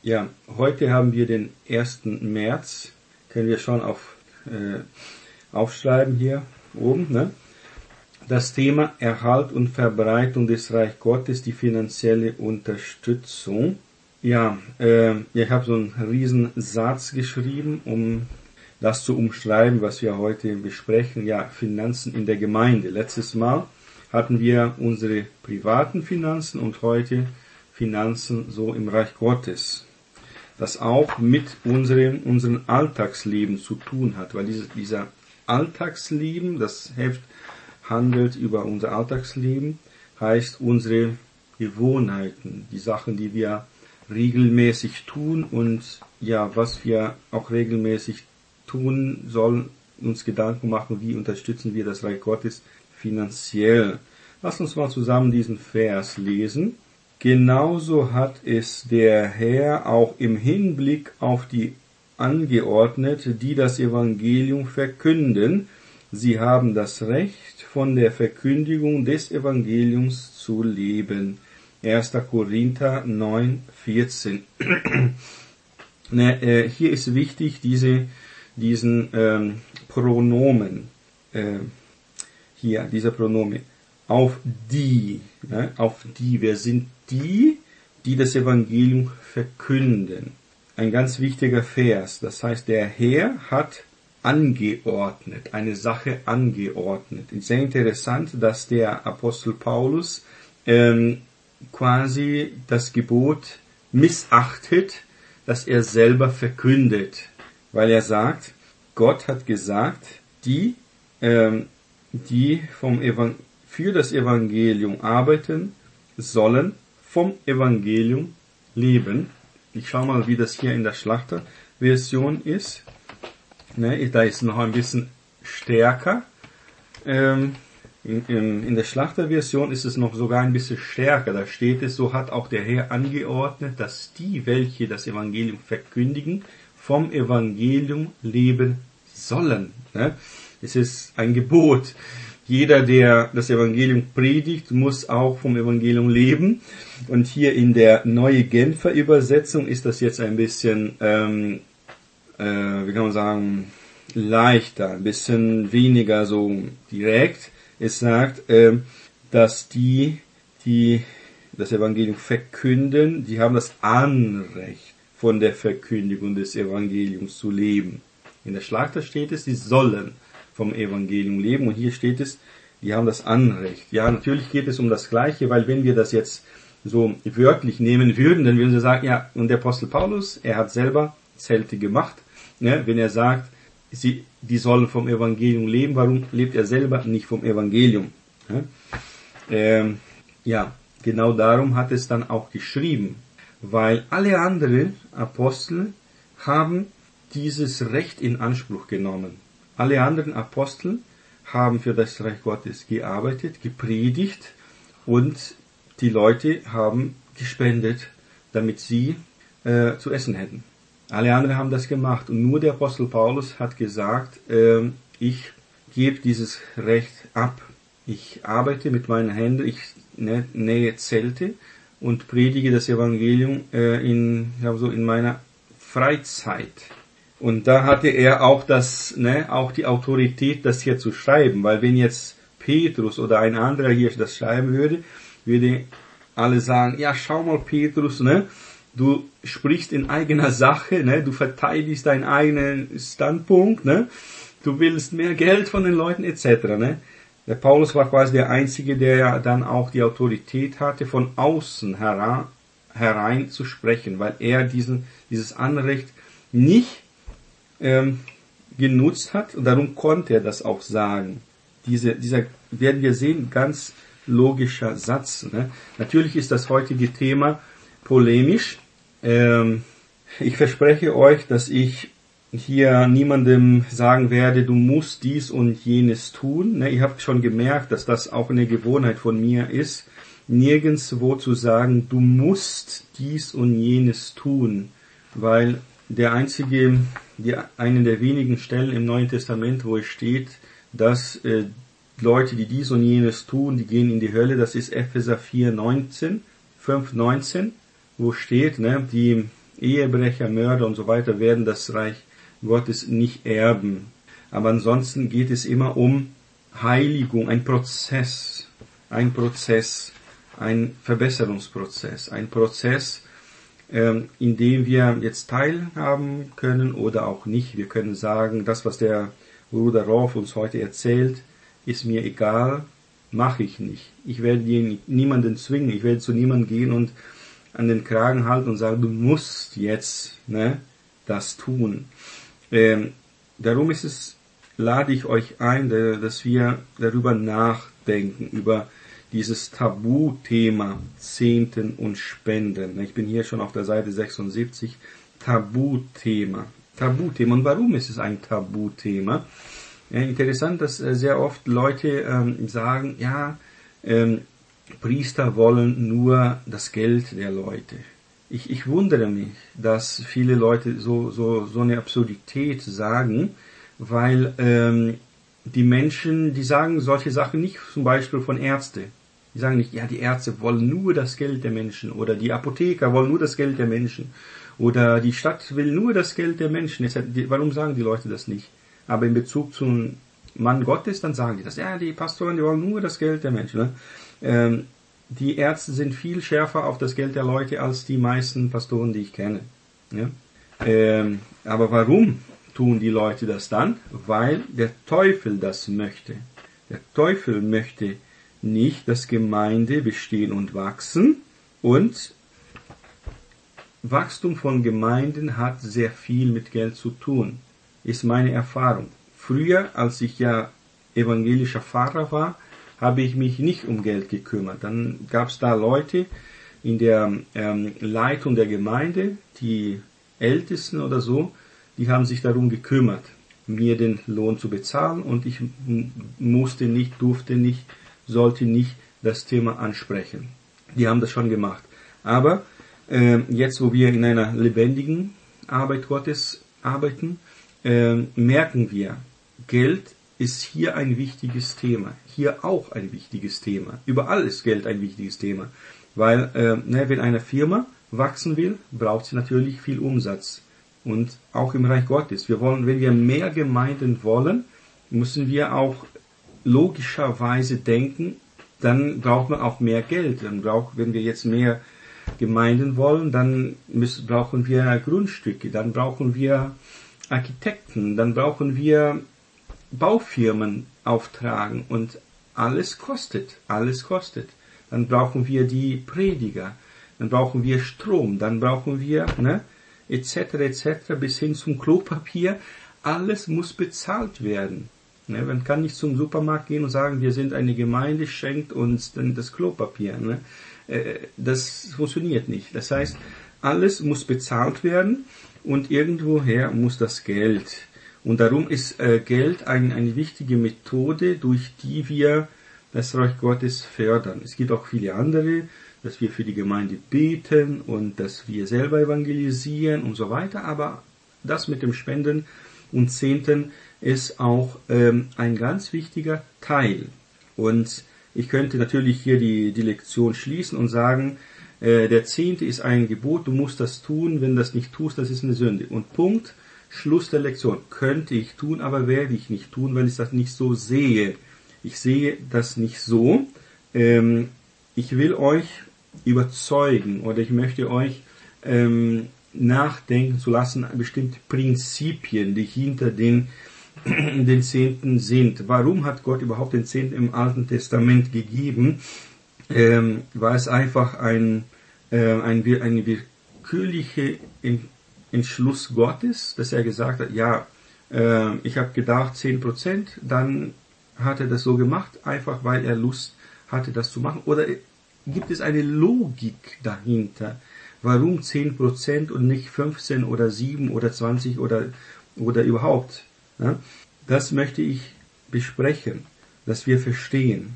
Ja, heute haben wir den 1. März. Können wir schon aufschreiben hier oben, ne? Das Thema Erhalt und Verbreitung des Reich Gottes, die finanzielle Unterstützung. Ja, ich habe so einen riesen Satz geschrieben, um das zu umschreiben, was wir heute besprechen. Ja, Finanzen in der Gemeinde. Letztes Mal hatten wir unsere privaten Finanzen und heute Finanzen so im Reich Gottes. Das auch mit unserem Alltagsleben zu tun hat, weil dieser Alltagsleben, das Heft handelt über unser Alltagsleben, heißt unsere Gewohnheiten, die Sachen, die wir regelmäßig tun und ja, was wir auch regelmäßig tun sollen, uns Gedanken machen, wie unterstützen wir das Reich Gottes finanziell. Lass uns mal zusammen diesen Vers lesen. Genauso hat es der Herr auch im Hinblick auf die angeordnet, die das Evangelium verkünden. Sie haben das Recht, von der Verkündigung des Evangeliums zu leben. 1. Korinther 9,14. Hier ist wichtig, diesen Pronomen, dieser Pronomen, auf die, wer sind die das Evangelium verkünden. Ein ganz wichtiger Vers, das heißt, der Herr hat angeordnet, eine Sache angeordnet. Es ist sehr interessant, dass der Apostel Paulus quasi das Gebot missachtet, das er selber verkündet, weil er sagt, Gott hat gesagt, die für das Evangelium arbeiten, sollen vom Evangelium leben. Ich schau mal, wie das hier in der Schlachterversion ist. Da ist noch ein bisschen stärker. In der Schlachterversion ist es noch sogar ein bisschen stärker. Da steht es, so hat auch der Herr angeordnet, dass die, welche das Evangelium verkündigen, vom Evangelium leben sollen. Es ist ein Gebot. Jeder, der das Evangelium predigt, muss auch vom Evangelium leben. Und hier in der Neue Genfer Übersetzung ist das jetzt ein bisschen, wie kann man sagen, leichter, ein bisschen weniger so direkt. Es sagt, dass die das Evangelium verkünden, die haben das Anrecht, von der Verkündigung des Evangeliums zu leben. In der Schlachter steht es, sie sollen vom Evangelium leben, und hier steht es, die haben das Anrecht. Ja, natürlich geht es um das Gleiche, weil wenn wir das jetzt so wörtlich nehmen würden, dann würden wir sagen, ja, und der Apostel Paulus, er hat selber Zelte gemacht, ne? Wenn er sagt, die sollen vom Evangelium leben, warum lebt er selber nicht vom Evangelium? Ja, genau darum hat es dann auch geschrieben, weil alle anderen Apostel haben dieses Recht in Anspruch genommen. Alle anderen Apostel haben für das Reich Gottes gearbeitet, gepredigt, und die Leute haben gespendet, damit sie zu essen hätten. Alle anderen haben das gemacht, und nur der Apostel Paulus hat gesagt, ich gebe dieses Recht ab. Ich arbeite mit meinen Händen, ich nähe Zelte und predige das Evangelium in meiner Freizeit. Und da hatte er auch auch die Autorität, das hier zu schreiben, weil wenn jetzt Petrus oder ein anderer hier das schreiben würde alle sagen, ja, schau mal, Petrus, du sprichst in eigener Sache, du verteidigst deinen eigenen Standpunkt, du willst mehr Geld von den Leuten etc. Der Paulus war quasi der Einzige, der dann auch die Autorität hatte, von außen herein zu sprechen, weil er dieses Anrecht nicht genutzt hat, und darum konnte er das auch sagen. Dieser, werden wir sehen, ganz logischer Satz. Natürlich ist das heutige Thema polemisch. Ich verspreche euch, dass ich hier niemandem sagen werde, du musst dies und jenes tun. Ihr habt schon gemerkt, dass das auch eine Gewohnheit von mir ist, nirgendswo zu sagen, du musst dies und jenes tun, weil eine der wenigen Stellen im Neuen Testament, wo es steht, dass Leute, die dies und jenes tun, die gehen in die Hölle, das ist Epheser 5,19, wo steht, die Ehebrecher, Mörder und so weiter werden das Reich Gottes nicht erben. Aber ansonsten geht es immer um Heiligung, ein Verbesserungsprozess, ein Prozess, in dem wir jetzt teilhaben können oder auch nicht. Wir können sagen, das, was der Bruder Rolf uns heute erzählt, ist mir egal, mache ich nicht. Ich werde niemanden zwingen, ich werde zu niemandem gehen und an den Kragen halten und sagen, du musst jetzt das tun. Darum lade ich euch ein, dass wir darüber nachdenken, über dieses Tabuthema Zehnten und Spenden. Ich bin hier schon auf der Seite 76. Tabuthema. Und warum ist es ein Tabuthema? Interessant, dass sehr oft Leute sagen, Priester wollen nur das Geld der Leute. Ich wundere mich, dass viele Leute so eine Absurdität sagen, weil die Menschen, die sagen solche Sachen nicht, zum Beispiel von Ärzten. Die sagen nicht, die Ärzte wollen nur das Geld der Menschen oder die Apotheker wollen nur das Geld der Menschen oder die Stadt will nur das Geld der Menschen. Warum sagen die Leute das nicht? Aber in Bezug zum Mann Gottes, dann sagen die das. Die Pastoren, die wollen nur das Geld der Menschen. Die Ärzte sind viel schärfer auf das Geld der Leute als die meisten Pastoren, die ich kenne. Aber warum tun die Leute das dann? Weil der Teufel das möchte. Der Teufel möchte nicht, dass Gemeinde bestehen und wachsen, und Wachstum von Gemeinden hat sehr viel mit Geld zu tun, ist meine Erfahrung. Früher, als ich evangelischer Pfarrer war, habe ich mich nicht um Geld gekümmert. Dann gab es da Leute in der Leitung der Gemeinde, die Ältesten oder so, die haben sich darum gekümmert, mir den Lohn zu bezahlen, und ich musste nicht, durfte nicht, sollte nicht das Thema ansprechen. Die haben das schon gemacht. Aber jetzt, wo wir in einer lebendigen Arbeit Gottes arbeiten, merken wir, Geld ist hier ein wichtiges Thema. Hier auch ein wichtiges Thema. Überall ist Geld ein wichtiges Thema. Weil wenn eine Firma wachsen will, braucht sie natürlich viel Umsatz. Und auch im Reich Gottes. Wenn wir mehr Gemeinden wollen, müssen wir auch logischerweise denken, dann braucht man auch mehr Geld. Wenn wir jetzt mehr Gemeinden wollen, dann brauchen wir Grundstücke, dann brauchen wir Architekten, dann brauchen wir Baufirmen auftragen, und alles kostet. Dann brauchen wir die Prediger, dann brauchen wir Strom, dann brauchen wir etc. bis hin zum Klopapier. Alles muss bezahlt werden. Man kann nicht zum Supermarkt gehen und sagen, wir sind eine Gemeinde, schenkt uns dann das Klopapier. Das funktioniert nicht. Das heißt, alles muss bezahlt werden, und irgendwoher muss das Geld. Und darum ist Geld eine wichtige Methode, durch die wir das Reich Gottes fördern. Es gibt auch viele andere, dass wir für die Gemeinde beten und dass wir selber evangelisieren und so weiter. Aber das mit dem Spenden und Zehnten ist auch ein ganz wichtiger Teil. Und ich könnte natürlich hier die Lektion schließen und sagen, der Zehnte ist ein Gebot, du musst das tun, wenn du das nicht tust, das ist eine Sünde. Und Punkt, Schluss der Lektion. Könnte ich tun, aber werde ich nicht tun, weil ich das nicht so sehe. Ich sehe das nicht so. Ich will euch überzeugen, oder ich möchte euch nachdenken zu lassen, bestimmte Prinzipien, die hinter den Zehnten sind. Warum hat Gott überhaupt den Zehnten im Alten Testament gegeben? War es einfach eine willkürliche Entschluss Gottes, dass er gesagt hat, ich habe gedacht 10%, dann hat er das so gemacht, einfach weil er Lust hatte, das zu machen? Oder gibt es eine Logik dahinter? Warum 10% und nicht 15 oder 7 oder 20 oder überhaupt? Ja? Das möchte ich besprechen, dass wir verstehen.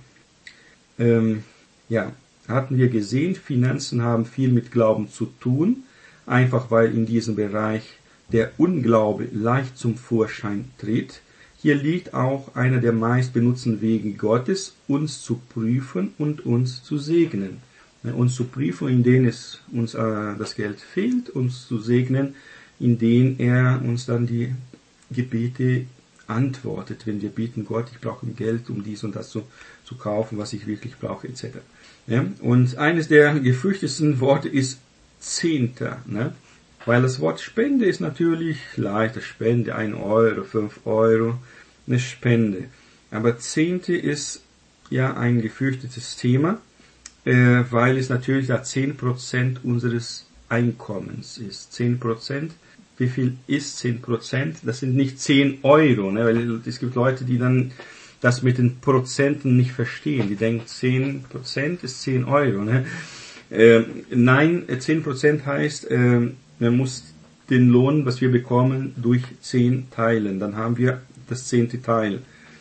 Hatten wir gesehen, Finanzen haben viel mit Glauben zu tun, einfach weil in diesem Bereich der Unglaube leicht zum Vorschein tritt. Hier liegt auch einer der meist benutzten Wege Gottes, uns zu prüfen und uns zu segnen. uns zu prüfen, in denen es uns das Geld fehlt, uns zu segnen, in denen er uns dann die Gebete antwortet, wenn wir beten, Gott, ich brauche Geld, um dies und das zu kaufen, was ich wirklich brauche, etc. Ja? Und eines der gefürchtetsten Worte ist Zehnter, ne? Weil das Wort Spende ist natürlich leichter, Spende, 1 Euro, 5 Euro, eine Spende. Aber Zehnte ist ja ein gefürchtetes Thema, weil es natürlich da 10% unseres Einkommens ist. 10%. Wie viel ist 10%? Das sind nicht 10 Euro, ne? Weil es gibt Leute, die dann das mit den Prozenten nicht verstehen. Die denken, 10% ist 10 Euro, ne? Nein, 10% heißt, man muss den Lohn, was wir bekommen, durch 10 teilen. Dann haben wir das 10. Teil.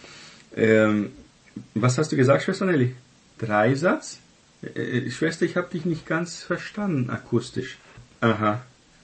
Was hast du gesagt, Schwester Nelly? Dreisatz? Schwester, ich habe dich nicht ganz verstanden akustisch. Aha.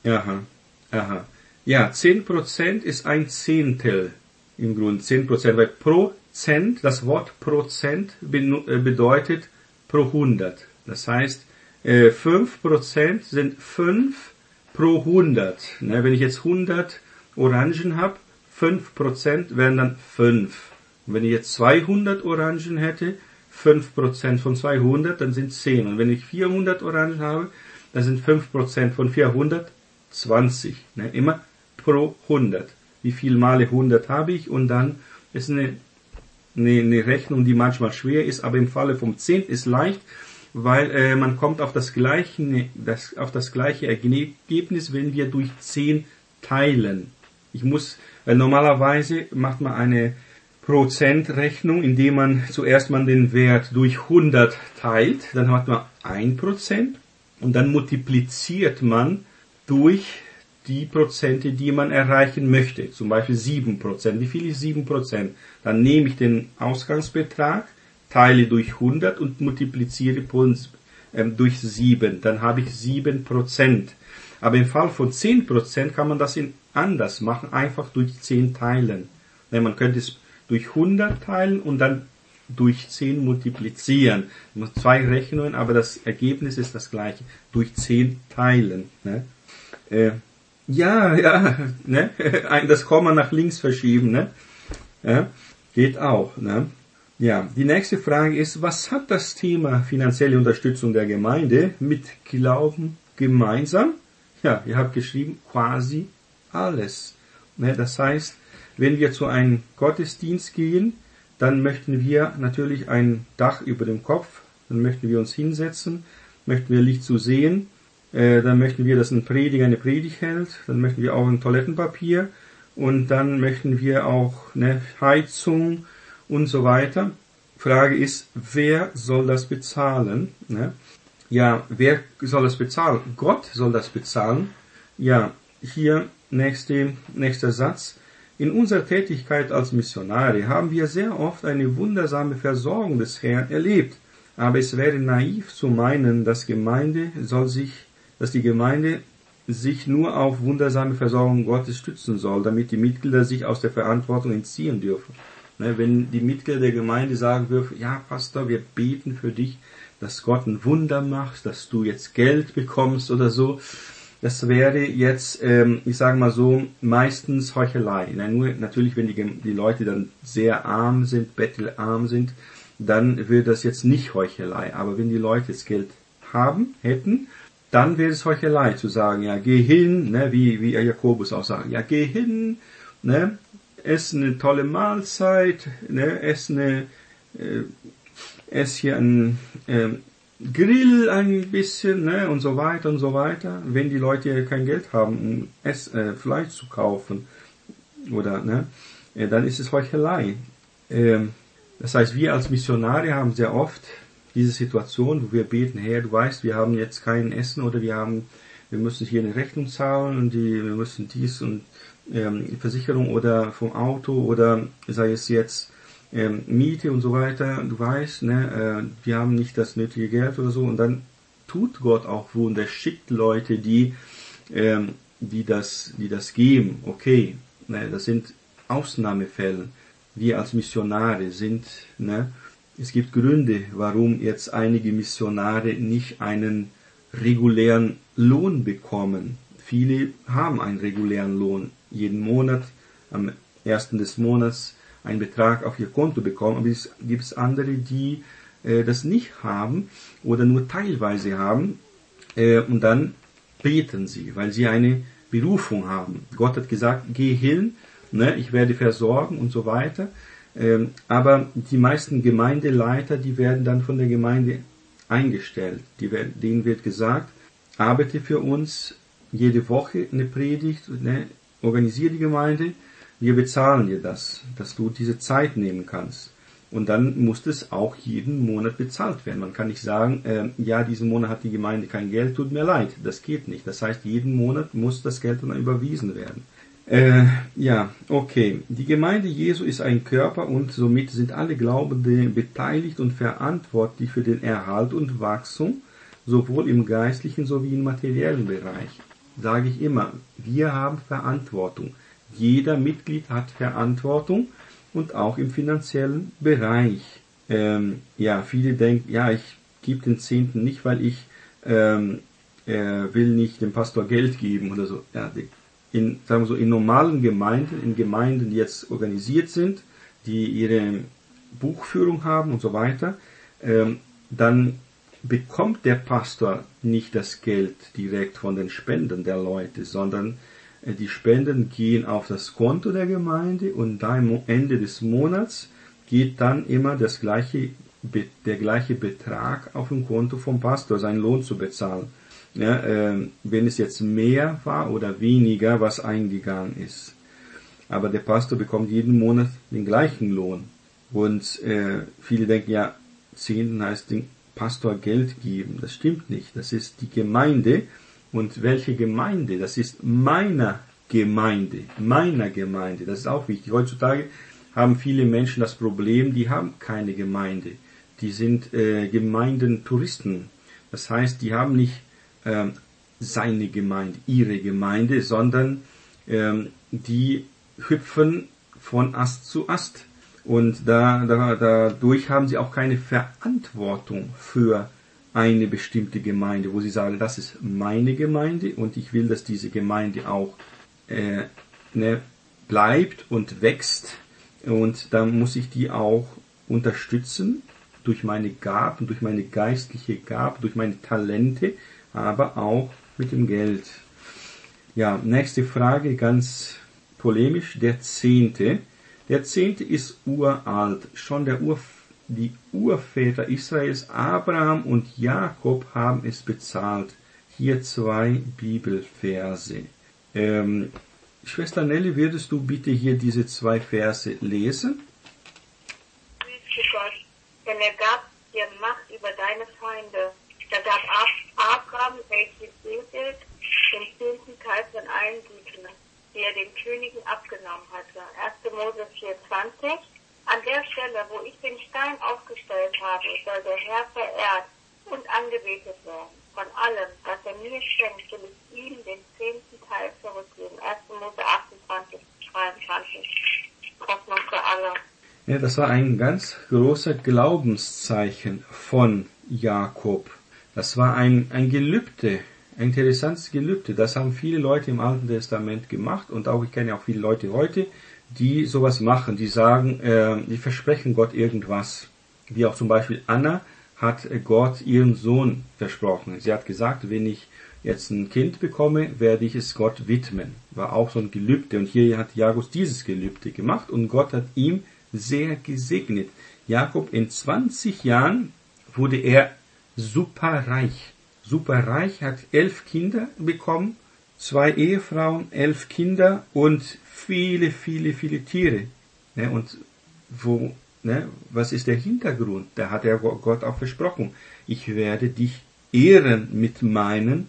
Ja, 10% ist ein Zehntel im Grunde. 10%, weil Prozent, das Wort Prozent bedeutet pro 100. Das heißt, 5% sind 5 pro 100. Ne, wenn ich jetzt 100 Orangen habe, 5% wären dann 5. Und wenn ich jetzt 200 Orangen hätte, 5% von 200, dann sind 10. Und wenn ich 400 Orangen habe, dann sind 5% von 400 20. Ne, immer pro 100. Wie viel Male 100 habe ich? Und dann ist eine Rechnung, die manchmal schwer ist, aber im Falle vom 10 ist leicht, weil man kommt auf das gleiche Ergebnis, wenn wir durch 10 teilen. Weil normalerweise macht man eine Prozentrechnung, indem man zuerst mal den Wert durch 100 teilt, dann hat man 1% und dann multipliziert man durch die Prozente, die man erreichen möchte. Zum Beispiel 7%. Wie viel ist 7%? Dann nehme ich den Ausgangsbetrag, teile durch 100 und multipliziere durch 7. Dann habe ich 7%. Aber im Fall von 10% kann man das anders machen, einfach durch 10 teilen. Man könnte es durch 100 teilen und dann durch 10 multiplizieren. 2 Rechnungen, aber das Ergebnis ist das gleiche. Durch 10 teilen. Ne? Ne? Das Komma nach links verschieben, ne? Ja, geht auch, ne? Ja, die nächste Frage ist, was hat das Thema finanzielle Unterstützung der Gemeinde mit Glauben gemeinsam? Ja, ihr habt geschrieben, quasi alles. Ne? Das heißt, wenn wir zu einem Gottesdienst gehen, dann möchten wir natürlich ein Dach über dem Kopf, dann möchten wir uns hinsetzen, möchten wir Licht zu sehen, dann möchten wir, dass ein Prediger eine Predigt hält, dann möchten wir auch ein Toilettenpapier und dann möchten wir auch eine Heizung und so weiter. Frage ist, wer soll das bezahlen? Ne? Ja, wer soll das bezahlen? Gott soll das bezahlen. Ja, hier nächster Satz. In unserer Tätigkeit als Missionare haben wir sehr oft eine wundersame Versorgung des Herrn erlebt. Aber es wäre naiv zu meinen, dass die Gemeinde sich nur auf wundersame Versorgung Gottes stützen soll, damit die Mitglieder sich aus der Verantwortung entziehen dürfen. Wenn die Mitglieder der Gemeinde sagen dürfen, ja Pastor, wir beten für dich, dass Gott ein Wunder macht, dass du jetzt Geld bekommst oder so, das wäre jetzt, ich sage mal so, meistens Heuchelei. Nur natürlich, wenn die Leute dann sehr arm sind, bettelarm sind, dann wäre das jetzt nicht Heuchelei. Aber wenn die Leute jetzt Geld hätten, dann wäre es Heuchelei zu sagen, ja, geh hin, ne, wie Jakobus auch sagt, ja, geh hin, ne, ess eine tolle Mahlzeit, ne, ess hier ein Grill ein bisschen, ne, und so weiter und so weiter. Wenn die Leute kein Geld haben, um Fleisch zu kaufen, oder, ne, dann ist es Heuchelei. Das heißt, wir als Missionare haben sehr oft diese Situation, wo wir beten, Herr, du weißt, wir haben jetzt kein Essen oder wir müssen hier eine Rechnung zahlen und wir müssen dies und Versicherung oder vom Auto oder sei es jetzt Miete und so weiter, du weißt, ne, wir haben nicht das nötige Geld oder so und dann tut Gott auch Wunder, schickt Leute, die das geben, okay, ne, das sind Ausnahmefälle. Wir als Missionare sind, ne, es gibt Gründe, warum jetzt einige Missionare nicht einen regulären Lohn bekommen. Viele haben einen regulären Lohn, jeden Monat, am 1. des Monats einen Betrag auf ihr Konto bekommen, aber es gibt andere, die das nicht haben oder nur teilweise haben, und dann beten sie, weil sie eine Berufung haben. Gott hat gesagt, geh hin, ne, ich werde versorgen und so weiter. Aber die meisten Gemeindeleiter, die werden dann von der Gemeinde eingestellt. Denen wird gesagt, arbeite für uns jede Woche eine Predigt, ne, organisiere die Gemeinde, wir bezahlen dir das, dass du diese Zeit nehmen kannst. Und dann muss es auch jeden Monat bezahlt werden. Man kann nicht sagen, ja, diesen Monat hat die Gemeinde kein Geld, tut mir leid. Das geht nicht. Das heißt, jeden Monat muss das Geld dann überwiesen werden. Ja, okay. Die Gemeinde Jesu ist ein Körper und somit sind alle Glaubenden beteiligt und verantwortlich für den Erhalt und Wachstum, sowohl im geistlichen sowie im materiellen Bereich. Sage ich immer, wir haben Verantwortung. Jeder Mitglied hat Verantwortung. Und auch im finanziellen Bereich. Ja, viele denken, ja, ich gebe den Zehnten nicht, weil ich will nicht dem Pastor Geld geben oder so. Ja, sagen wir so, in normalen Gemeinden, in Gemeinden, die jetzt organisiert sind, die ihre Buchführung haben und so weiter, dann bekommt der Pastor nicht das Geld direkt von den Spenden der Leute, sondern die Spenden gehen auf das Konto der Gemeinde und da am Ende des Monats geht dann immer der gleiche Betrag auf dem Konto vom Pastor, seinen Lohn zu bezahlen. Ja, wenn es jetzt mehr war oder weniger, was eingegangen ist. Aber der Pastor bekommt jeden Monat den gleichen Lohn. Und viele denken, ja, Zehnten heißt den Pastor Geld geben. Das stimmt nicht. Das ist die Gemeinde. Und welche Gemeinde? Das ist meiner Gemeinde. Das ist auch wichtig. Heutzutage haben viele Menschen das Problem, die haben keine Gemeinde. Die sind Gemeindentouristen. Das heißt, die haben nicht seine Gemeinde, ihre Gemeinde, sondern die hüpfen von Ast zu Ast. Und dadurch haben sie auch keine Verantwortung für eine bestimmte Gemeinde, wo sie sagen, das ist meine Gemeinde und ich will, dass diese Gemeinde auch bleibt und wächst, und dann muss ich die auch unterstützen durch meine Gaben, durch meine geistliche Gabe, durch meine Talente, aber auch mit dem Geld. Ja, nächste Frage, ganz polemisch, der Zehnte. Der Zehnte ist uralt, schon die Urväter Israels, Abraham und Jakob, haben es bezahlt. Hier 2 Bibelverse. Schwester Nelly, würdest du bitte hier diese 2 Verse lesen? Grüße Gott, denn er gab dir Macht über deine Feinde. Da gab Abraham, welches Ezel, den 10. Teil von allen Gütern, die er den Königen abgenommen hatte. 1. Mose 4,20. An der Stelle, wo ich den Stein aufgestellt habe, soll der Herr verehrt und angebetet werden. Von allem, was er mir schenkt, will ich ihm den 10. Teil zurückgeben. 1. Mose 28, 22. Hoffnung für alle. Ja, das war ein ganz großer Glaubenszeichen von Jakob. Das war ein Gelübde, ein interessantes Gelübde. Das haben viele Leute im Alten Testament gemacht und auch, ich kenne auch viele Leute heute, die sowas machen, die sagen, die versprechen Gott irgendwas. Wie auch zum Beispiel Anna hat Gott ihren Sohn versprochen. Sie hat gesagt, wenn ich jetzt ein Kind bekomme, werde ich es Gott widmen. War auch so ein Gelübde. Und hier hat Jakob dieses Gelübde gemacht und Gott hat ihm sehr gesegnet. Jakob, in 20 Jahren wurde er superreich. Superreich, hat 11 Kinder bekommen, 2 Ehefrauen, 11 Kinder und viele, viele, viele Tiere. Ne, und was ist der Hintergrund? Da hat er Gott auch versprochen. Ich werde dich ehren mit meinen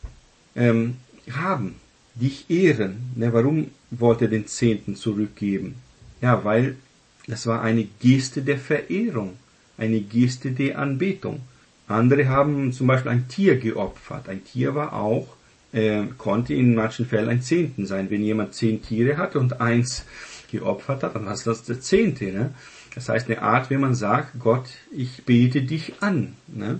haben. Dich ehren. Ne, warum wollte er den 10. zurückgeben? Ja, weil das war eine Geste der Verehrung. Eine Geste der Anbetung. Andere haben zum Beispiel ein Tier geopfert. Ein Tier war auch, konnte in manchen Fällen ein 10. sein. Wenn jemand 10 Tiere hatte und 1 geopfert hat, dann war das der 10. Ne? Das heißt, eine Art, wenn man sagt, Gott, ich bete dich an. Ne?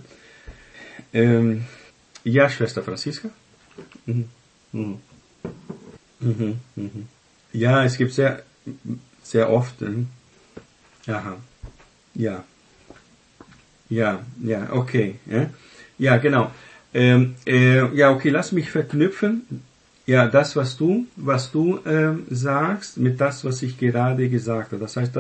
Ja, Schwester Franziska? Mhm. Mhm. Mhm. Mhm. Ja, es gibt sehr, sehr oft. Aha. Ja. Ja, ja, okay. Ja, genau. Ja, okay, lass mich verknüpfen. Ja, das, was du sagst, mit das, was ich gerade gesagt habe. Das heißt,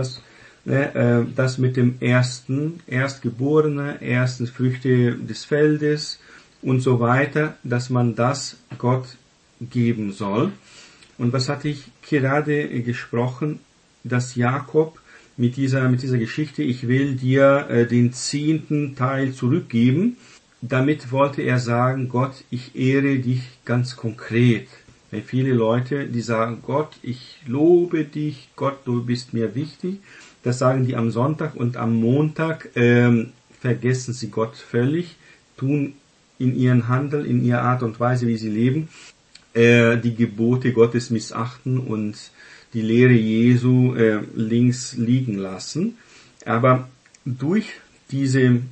das mit dem Erstgeborene, ersten Früchte des Feldes und so weiter, dass man das Gott geben soll. Und was hatte ich gerade gesprochen, dass Jakob mit dieser Geschichte, ich will dir den 10. Teil zurückgeben. Damit wollte er sagen, Gott, ich ehre dich ganz konkret. Weil viele Leute, die sagen, Gott, ich lobe dich, Gott, du bist mir wichtig. Das sagen die am Sonntag und am Montag vergessen sie Gott völlig, tun in ihren Handel, in ihrer Art und Weise, wie sie leben, die Gebote Gottes missachten und die Lehre Jesu links liegen lassen. Aber durch diese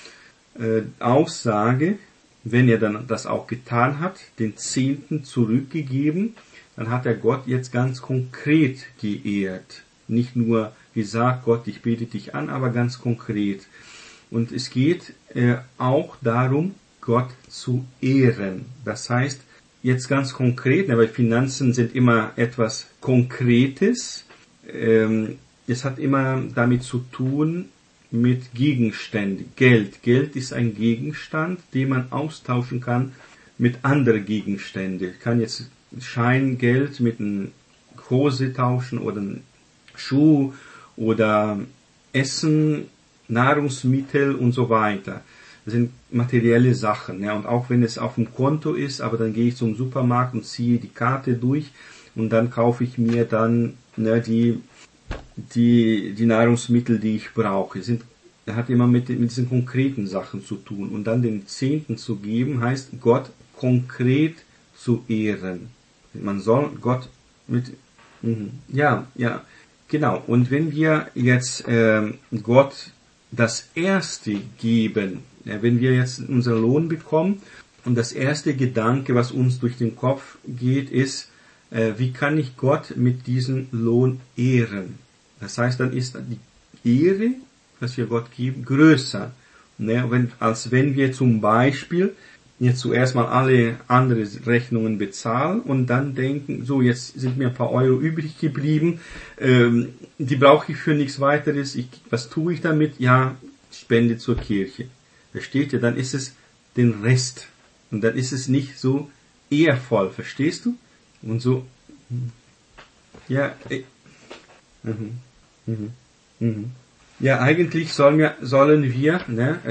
Aussage, wenn er dann das auch getan hat, den 10. zurückgegeben, dann hat er Gott jetzt ganz konkret geehrt. Nicht nur gesagt, Gott, ich bete dich an, aber ganz konkret. Und es geht auch darum, Gott zu ehren. Das heißt, jetzt ganz konkret, weil Finanzen sind immer etwas Konkretes. Es hat immer damit zu tun mit Gegenständen. Geld. Geld ist ein Gegenstand, den man austauschen kann mit anderen Gegenständen. Ich kann jetzt Scheingeld mit einer Hose tauschen oder einem Schuh oder Essen, Nahrungsmittel und so weiter. Das sind materielle Sachen. Ja. Und auch wenn es auf dem Konto ist, aber dann gehe ich zum Supermarkt und ziehe die Karte durch und dann kaufe ich mir dann die Nahrungsmittel, die ich brauche. Das hat immer mit diesen konkreten Sachen zu tun. Und dann den 10. zu geben, heißt Gott konkret zu ehren. Man soll Gott ja, genau. Und wenn wir jetzt Gott das Erste geben, wenn wir jetzt unseren Lohn bekommen und das erste Gedanke, was uns durch den Kopf geht, ist, wie kann ich Gott mit diesem Lohn ehren? Das heißt, dann ist die Ehre, was wir Gott geben, größer. Als wenn wir zum Beispiel jetzt zuerst mal alle andere Rechnungen bezahlen und dann denken, so jetzt sind mir ein paar Euro übrig geblieben, die brauche ich für nichts weiteres, was tue ich damit? Ja, Spende zur Kirche. Versteht ihr? Dann ist es den Rest. Und dann ist es nicht so ehrvoll, verstehst du? Und so, ja, ja, eigentlich sollen wir,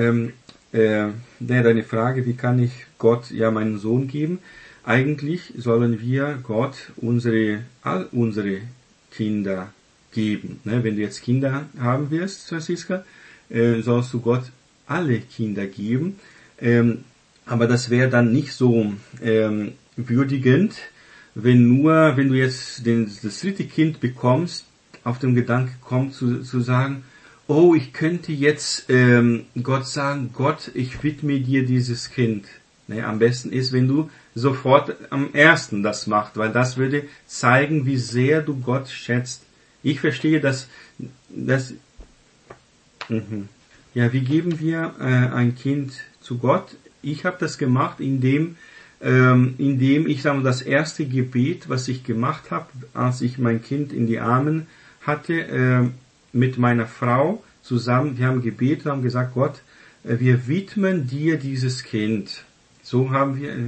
deine Frage, wie kann ich Gott meinen Sohn geben? Eigentlich sollen wir Gott all unsere Kinder geben. Wenn du jetzt Kinder haben wirst, Franziska, sollst du Gott alle Kinder geben. Aber das wäre dann nicht so würdigend, wenn du jetzt das 3. Kind bekommst, auf den Gedanke kommt zu sagen, oh, ich könnte jetzt Gott sagen, Gott, ich widme dir dieses Kind. Am besten ist, wenn du sofort am ersten das machst, weil das würde zeigen, wie sehr du Gott schätzt. Ich verstehe, dass ja, wie geben wir ein Kind zu Gott? Ich habe das gemacht, indem ich das erste Gebet, was ich gemacht habe, als ich mein Kind in die Armen hatte, mit meiner Frau zusammen, wir haben gebetet, haben gesagt, Gott, wir widmen dir dieses Kind. So haben wir,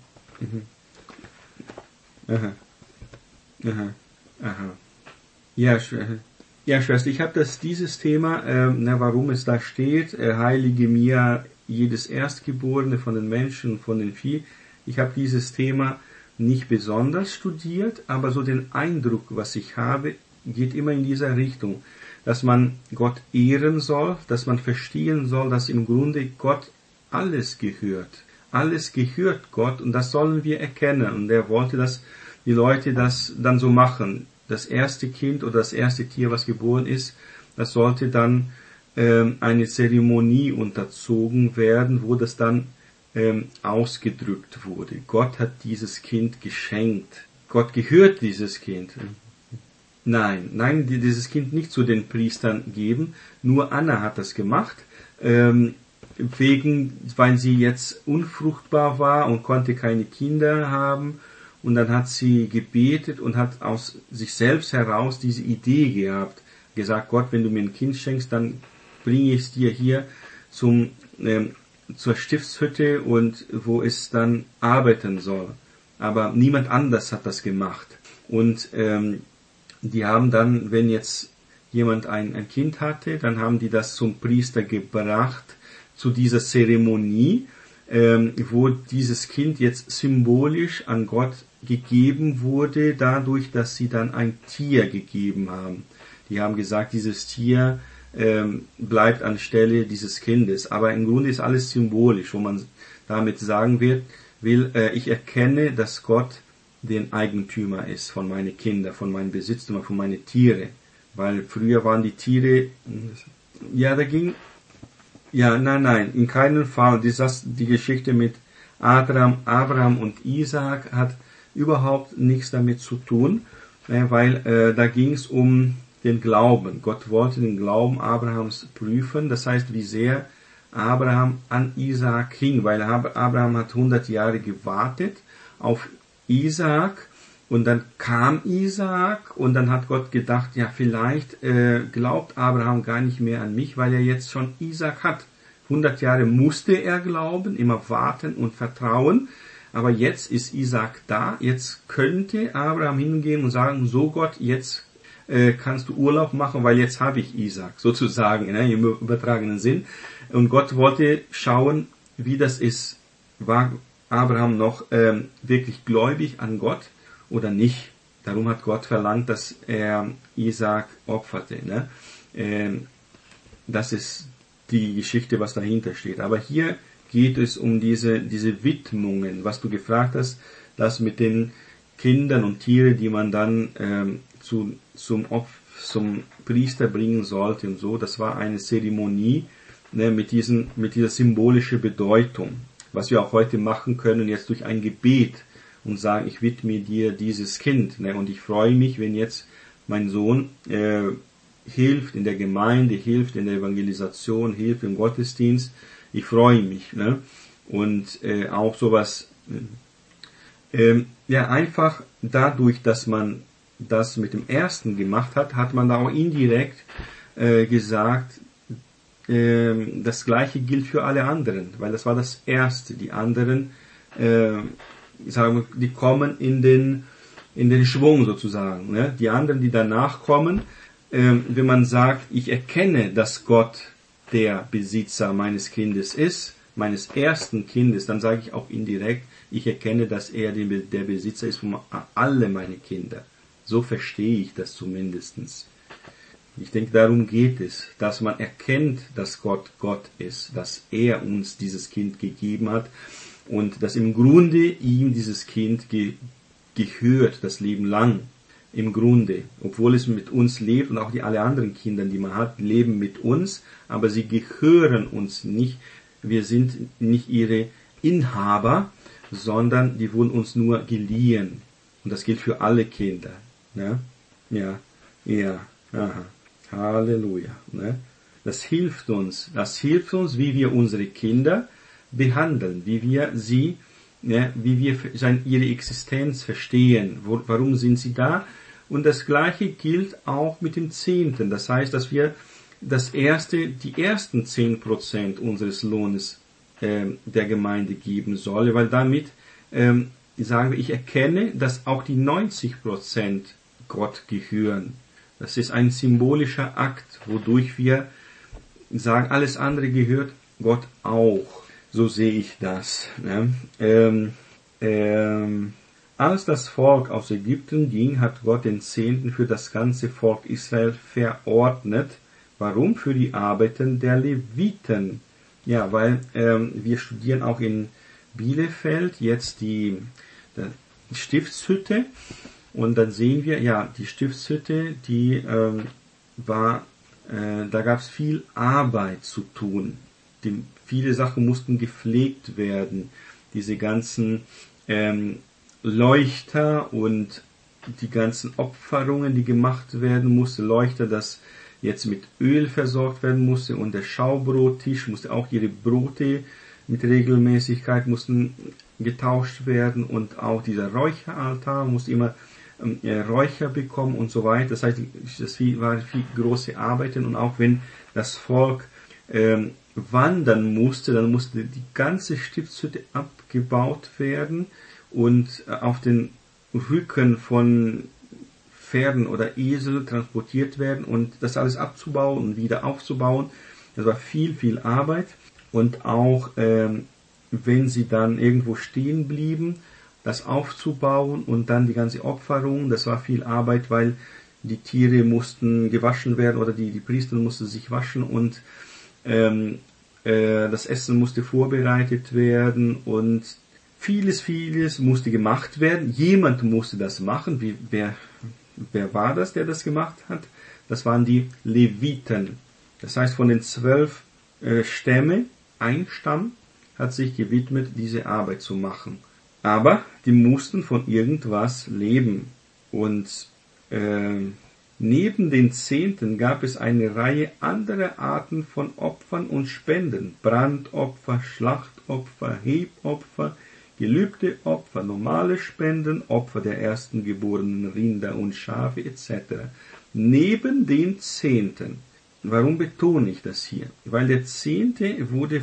Ja, Schwester, ich habe dieses Thema, warum es da steht, heilige mir jedes Erstgeborene von den Menschen und von den Vieh. Ich habe dieses Thema nicht besonders studiert, aber so den Eindruck, was ich habe, geht immer in dieser Richtung, dass man Gott ehren soll, dass man verstehen soll, dass im Grunde Gott alles gehört. Alles gehört Gott und das sollen wir erkennen. Und er wollte, dass die Leute das dann so machen. Das erste Kind oder das erste Tier, was geboren ist, das sollte dann eine Zeremonie unterzogen werden, wo das dann ausgedrückt wurde. Gott hat dieses Kind geschenkt. Gott gehört dieses Kind. Nein, dieses Kind nicht zu den Priestern geben. Nur Anna hat das gemacht, weil sie jetzt unfruchtbar war und konnte keine Kinder haben. Und dann hat sie gebetet und hat aus sich selbst heraus diese Idee gehabt. Gesagt, Gott, wenn du mir ein Kind schenkst, dann bringe ich es dir hier zur Stiftshütte und wo es dann arbeiten soll. Aber niemand anders hat das gemacht. Und die haben dann, wenn jetzt jemand ein Kind hatte, dann haben die das zum Priester gebracht, zu dieser Zeremonie, wo dieses Kind jetzt symbolisch an Gott gegeben wurde, dadurch, dass sie dann ein Tier gegeben haben. Die haben gesagt, dieses Tier bleibt anstelle dieses Kindes. Aber im Grunde ist alles symbolisch, wo man damit sagen will, ich erkenne, dass Gott den Eigentümer ist von meinen Kindern, von meinen Besitztümern, von meinen Tiere. Weil früher waren die Tiere, nein, in keinem Fall. Die Geschichte mit Abraham und Isaak hat überhaupt nichts damit zu tun, weil da ging es um den Glauben. Gott wollte den Glauben Abrahams prüfen, das heißt, wie sehr Abraham an Isaak hing, weil Abraham hat 100 Jahre gewartet auf Isaak und dann kam Isaak und dann hat Gott gedacht, ja vielleicht glaubt Abraham gar nicht mehr an mich, weil er jetzt schon Isaak hat. 100 Jahre musste er glauben, immer warten und vertrauen, aber jetzt ist Isaak da, jetzt könnte Abraham hingehen und sagen, so Gott, jetzt kannst du Urlaub machen, weil jetzt habe ich Isaak, sozusagen, im übertragenen Sinn. Und Gott wollte schauen, wie das ist. War Abraham noch wirklich gläubig an Gott oder nicht? Darum hat Gott verlangt, dass er Isaak opferte. Das ist die Geschichte, was dahinter steht. Aber hier geht es um diese Widmungen, was du gefragt hast, das mit den Kindern und Tieren, die man dann zum Priester bringen sollte und so. Das war eine Zeremonie mit dieser symbolischen Bedeutung, was wir auch heute machen können, jetzt durch ein Gebet und sagen, ich widme dir dieses Kind. Und ich freue mich, wenn jetzt mein Sohn hilft in der Gemeinde, hilft in der Evangelisation, hilft im Gottesdienst. Ich freue mich. Und auch sowas, einfach dadurch, dass man das mit dem ersten gemacht hat, hat man da auch indirekt gesagt, das Gleiche gilt für alle anderen, weil das war das Erste. Die anderen, die kommen in den Schwung sozusagen. Die anderen, die danach kommen, wenn man sagt, ich erkenne, dass Gott der Besitzer meines Kindes ist, meines ersten Kindes, dann sage ich auch indirekt, ich erkenne, dass er der Besitzer ist von alle meine Kinder. So verstehe ich das zumindestens. Ich denke, darum geht es, dass man erkennt, dass Gott Gott ist, dass er uns dieses Kind gegeben hat und dass im Grunde ihm dieses Kind gehört, das Leben lang. Im Grunde, obwohl es mit uns lebt und auch alle anderen Kinder, die man hat, leben mit uns, aber sie gehören uns nicht. Wir sind nicht ihre Inhaber, sondern die wurden uns nur geliehen. Und das gilt für alle Kinder. Aha. Halleluja. Das hilft uns, wie wir unsere Kinder behandeln, wie wir ihre Existenz verstehen, warum sind sie da. Und das Gleiche gilt auch mit dem Zehnten. Das heißt, dass wir die ersten 10% unseres Lohnes der Gemeinde geben sollen, weil damit sagen wir, ich erkenne, dass auch die 90% Gott gehören. Das ist ein symbolischer Akt, wodurch wir sagen, alles andere gehört Gott auch. So sehe ich das. Als das Volk aus Ägypten ging, hat Gott den Zehnten für das ganze Volk Israel verordnet. Warum? Für die Arbeiten der Leviten. Ja, weil wir studieren auch in Bielefeld jetzt die Stiftshütte. Und dann sehen wir, die Stiftshütte, die war Da gab es viel Arbeit zu tun. Viele Sachen mussten gepflegt werden. Diese ganzen Leuchter und die ganzen Opferungen, die gemacht werden mussten. Leuchter, das jetzt mit Öl versorgt werden musste, und der Schaubrottisch musste auch, ihre Brote mit Regelmäßigkeit mussten getauscht werden, und auch dieser Räucheraltar musste immer Räucher bekommen und so weiter. Das heißt, das waren viel große Arbeiten, und auch wenn das Volk wandern musste, dann musste die ganze Stiftshütte abgebaut werden und auf den Rücken von Pferden oder Esel transportiert werden, und das alles abzubauen und wieder aufzubauen. Das war viel, viel Arbeit. Und auch wenn sie dann irgendwo stehen blieben, das aufzubauen und dann die ganze Opferung, das war viel Arbeit, weil die Tiere mussten gewaschen werden, oder die Priester mussten sich waschen, und das Essen musste vorbereitet werden, und vieles musste gemacht werden. Jemand musste das machen. Wer war das, der das gemacht hat? Das waren die Leviten. Das heißt, von den 12 Stämmen, ein Stamm hat sich gewidmet, diese Arbeit zu machen. Aber die mussten von irgendwas leben. Und neben den Zehnten gab es eine Reihe anderer Arten von Opfern und Spenden. Brandopfer, Schlachtopfer, Hebopfer, Gelübdeopfer, normale Spenden, Opfer der ersten geborenen Rinder und Schafe etc. Neben den Zehnten. Warum betone ich das hier? Weil der Zehnte wurde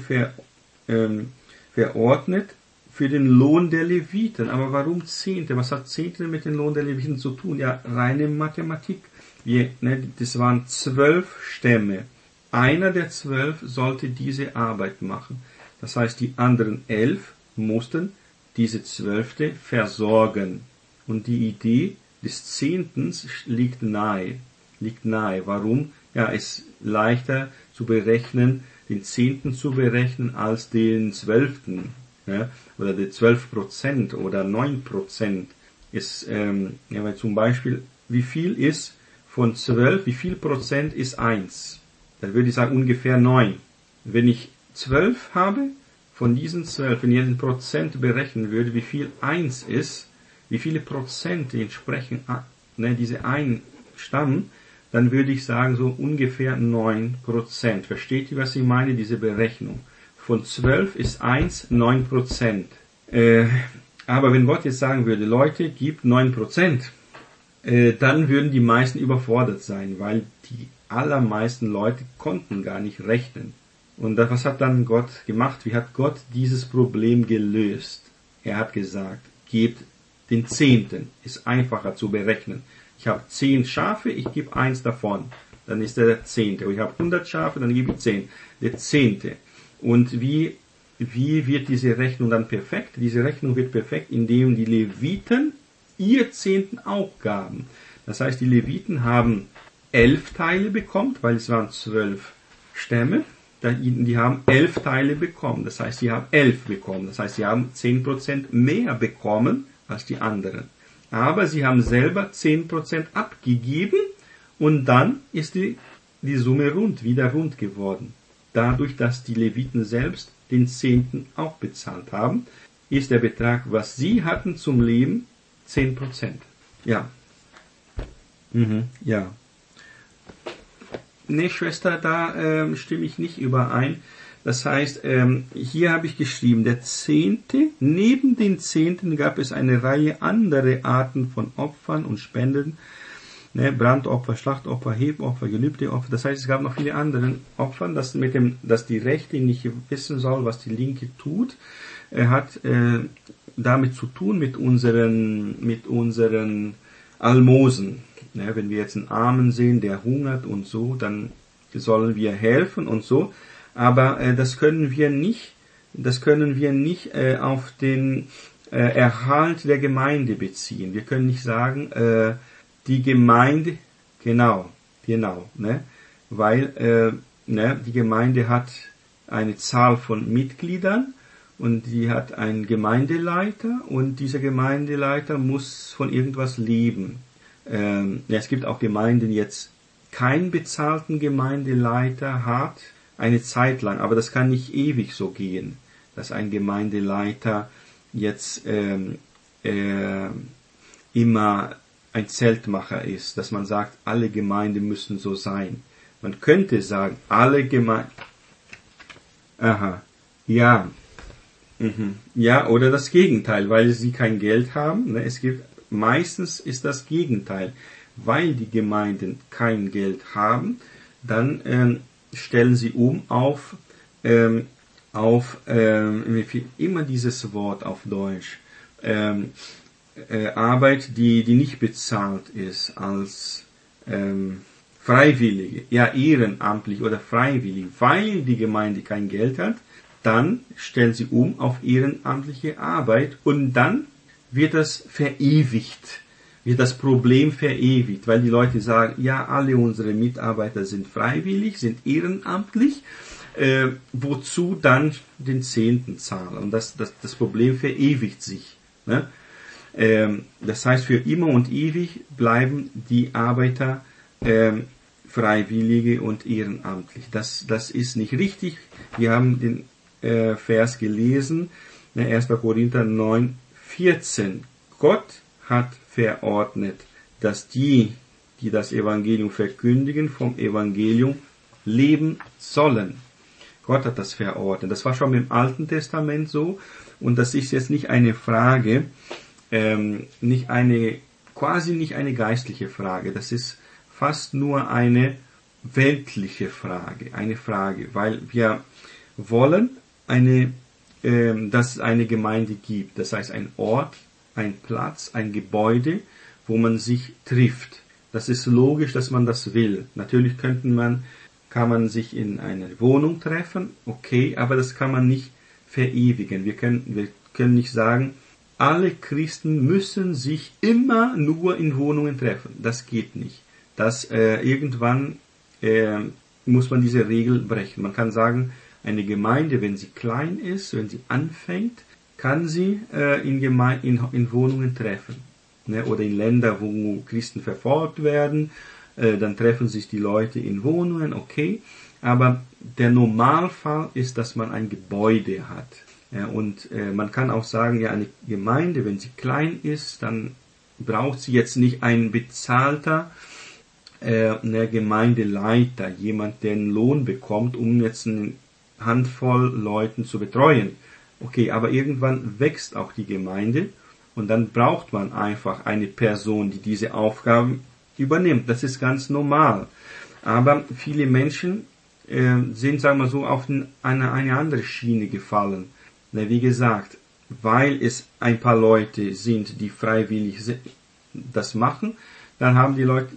verordnet für den Lohn der Leviten. Aber warum Zehnte? Was hat Zehnte mit dem Lohn der Leviten zu tun? Ja, reine Mathematik. Das waren 12 Stämme. Einer der 12 sollte diese Arbeit machen. Das heißt, die anderen 11 mussten diese 12. versorgen. Und die Idee des Zehntens liegt nahe. Warum? Ja, es ist leichter zu berechnen, den 10. zu berechnen, als den 12. Ja, oder die 12% oder 9% ist, weil zum Beispiel, wie viel ist von 12, wie viel Prozent ist 1? Dann würde ich sagen ungefähr 9. Wenn ich 12 habe, von diesen 12, wenn ich den Prozent berechnen würde, wie viel 1 ist, wie viele Prozent entsprechen diese 1 Stamm, dann würde ich sagen so ungefähr 9%. Versteht ihr, was ich meine, diese Berechnung? Von 12 ist 1 9%. Aber wenn Gott jetzt sagen würde, Leute, gebt 9%, dann würden die meisten überfordert sein, weil die allermeisten Leute konnten gar nicht rechnen. Und was hat dann Gott gemacht? Wie hat Gott dieses Problem gelöst? Er hat gesagt, gebt den 10. Ist einfacher zu berechnen. Ich habe 10 Schafe, ich gebe 1 davon. Dann ist der 10. Und ich habe 100 Schafe, dann gebe ich 10. Der 10. Und wie wird diese Rechnung dann perfekt? Diese Rechnung wird perfekt, indem die Leviten ihr 10. auch gaben. Das heißt, die Leviten haben 11 Teile bekommen, weil es waren 12 Stämme. Die haben 11 Teile bekommen. Das heißt, sie haben 11 bekommen. Das heißt, sie haben 10% mehr bekommen als die anderen. Aber sie haben selber 10% abgegeben, und dann ist die Summe wieder rund geworden. Dadurch, dass die Leviten selbst den 10. auch bezahlt haben, ist der Betrag, was sie hatten zum Leben, 10%. Ja. Ja. Nee, Schwester, da stimme ich nicht überein. Das heißt, hier habe ich geschrieben, der 10., neben den 10. gab es eine Reihe andere Arten von Opfern und Spenden, Brandopfer, Schlachtopfer, Hebopfer, Gelübdeopfer. Das heißt, es gab noch viele andere Opfer, dass die Rechte nicht wissen soll, was die Linke tut, hat damit zu tun mit unseren Almosen. Wenn wir jetzt einen Armen sehen, der hungert und so, dann sollen wir helfen und so. Aber das können wir nicht auf den Erhalt der Gemeinde beziehen. Wir können nicht sagen, die Gemeinde, genau, weil die Gemeinde hat eine Zahl von Mitgliedern, und die hat einen Gemeindeleiter, und dieser Gemeindeleiter muss von irgendwas leben. Es gibt auch Gemeinden jetzt, keinen bezahlten Gemeindeleiter hat, eine Zeit lang, aber das kann nicht ewig so gehen, dass ein Gemeindeleiter jetzt immer ein Zeltmacher ist, dass man sagt, alle Gemeinden müssen so sein. Man könnte sagen, alle Gemeinden, ja, oder das Gegenteil, weil sie kein Geld haben. Meistens ist das Gegenteil, weil die Gemeinden kein Geld haben, dann stellen sie um auf immer dieses Wort auf Deutsch, Arbeit, die nicht bezahlt ist, als Freiwillige, ja ehrenamtlich oder freiwillig, weil die Gemeinde kein Geld hat, dann stellen sie um auf ehrenamtliche Arbeit und dann wird das verewigt, wird das Problem verewigt, weil die Leute sagen, ja, alle unsere Mitarbeiter sind freiwillig, sind ehrenamtlich, wozu dann den 10. zahlen? Und das Problem verewigt sich. Ne? Das heißt, für immer und ewig bleiben die Arbeiter Freiwillige und ehrenamtlich. Das ist nicht richtig. Wir haben den Vers gelesen, 1. Korinther 9,14. Gott hat verordnet, dass die das Evangelium verkündigen, vom Evangelium leben sollen. Gott hat das verordnet. Das war schon im Alten Testament so. Und das ist jetzt nicht eine Frage, quasi nicht eine geistliche Frage. Das ist fast nur eine weltliche Frage. Eine Frage, weil wir wollen dass es eine Gemeinde gibt. Das heißt, ein Ort, ein Platz, ein Gebäude, wo man sich trifft. Das ist logisch, dass man das will. Natürlich kann man sich in einer Wohnung treffen, okay, aber das kann man nicht verewigen. Wir können nicht sagen, alle Christen müssen sich immer nur in Wohnungen treffen. Das geht nicht. Irgendwann muss man diese Regel brechen. Man kann sagen, eine Gemeinde, wenn sie klein ist, wenn sie anfängt, kann sie in Wohnungen treffen. Ne? Oder in Ländern, wo Christen verfolgt werden, dann treffen sich die Leute in Wohnungen, okay. Aber der Normalfall ist, dass man ein Gebäude hat. Ja, und man kann auch sagen, ja, eine Gemeinde, wenn sie klein ist, dann braucht sie jetzt nicht einen bezahlter Gemeindeleiter, jemand, der einen Lohn bekommt, um jetzt eine Handvoll Leuten zu betreuen. Okay, aber irgendwann wächst auch die Gemeinde und dann braucht man einfach eine Person, die diese Aufgaben übernimmt. Das ist ganz normal. Aber viele Menschen sind, sagen wir so, auf eine andere Schiene gefallen. Wie gesagt, weil es ein paar Leute sind, die freiwillig das machen, dann haben die Leute,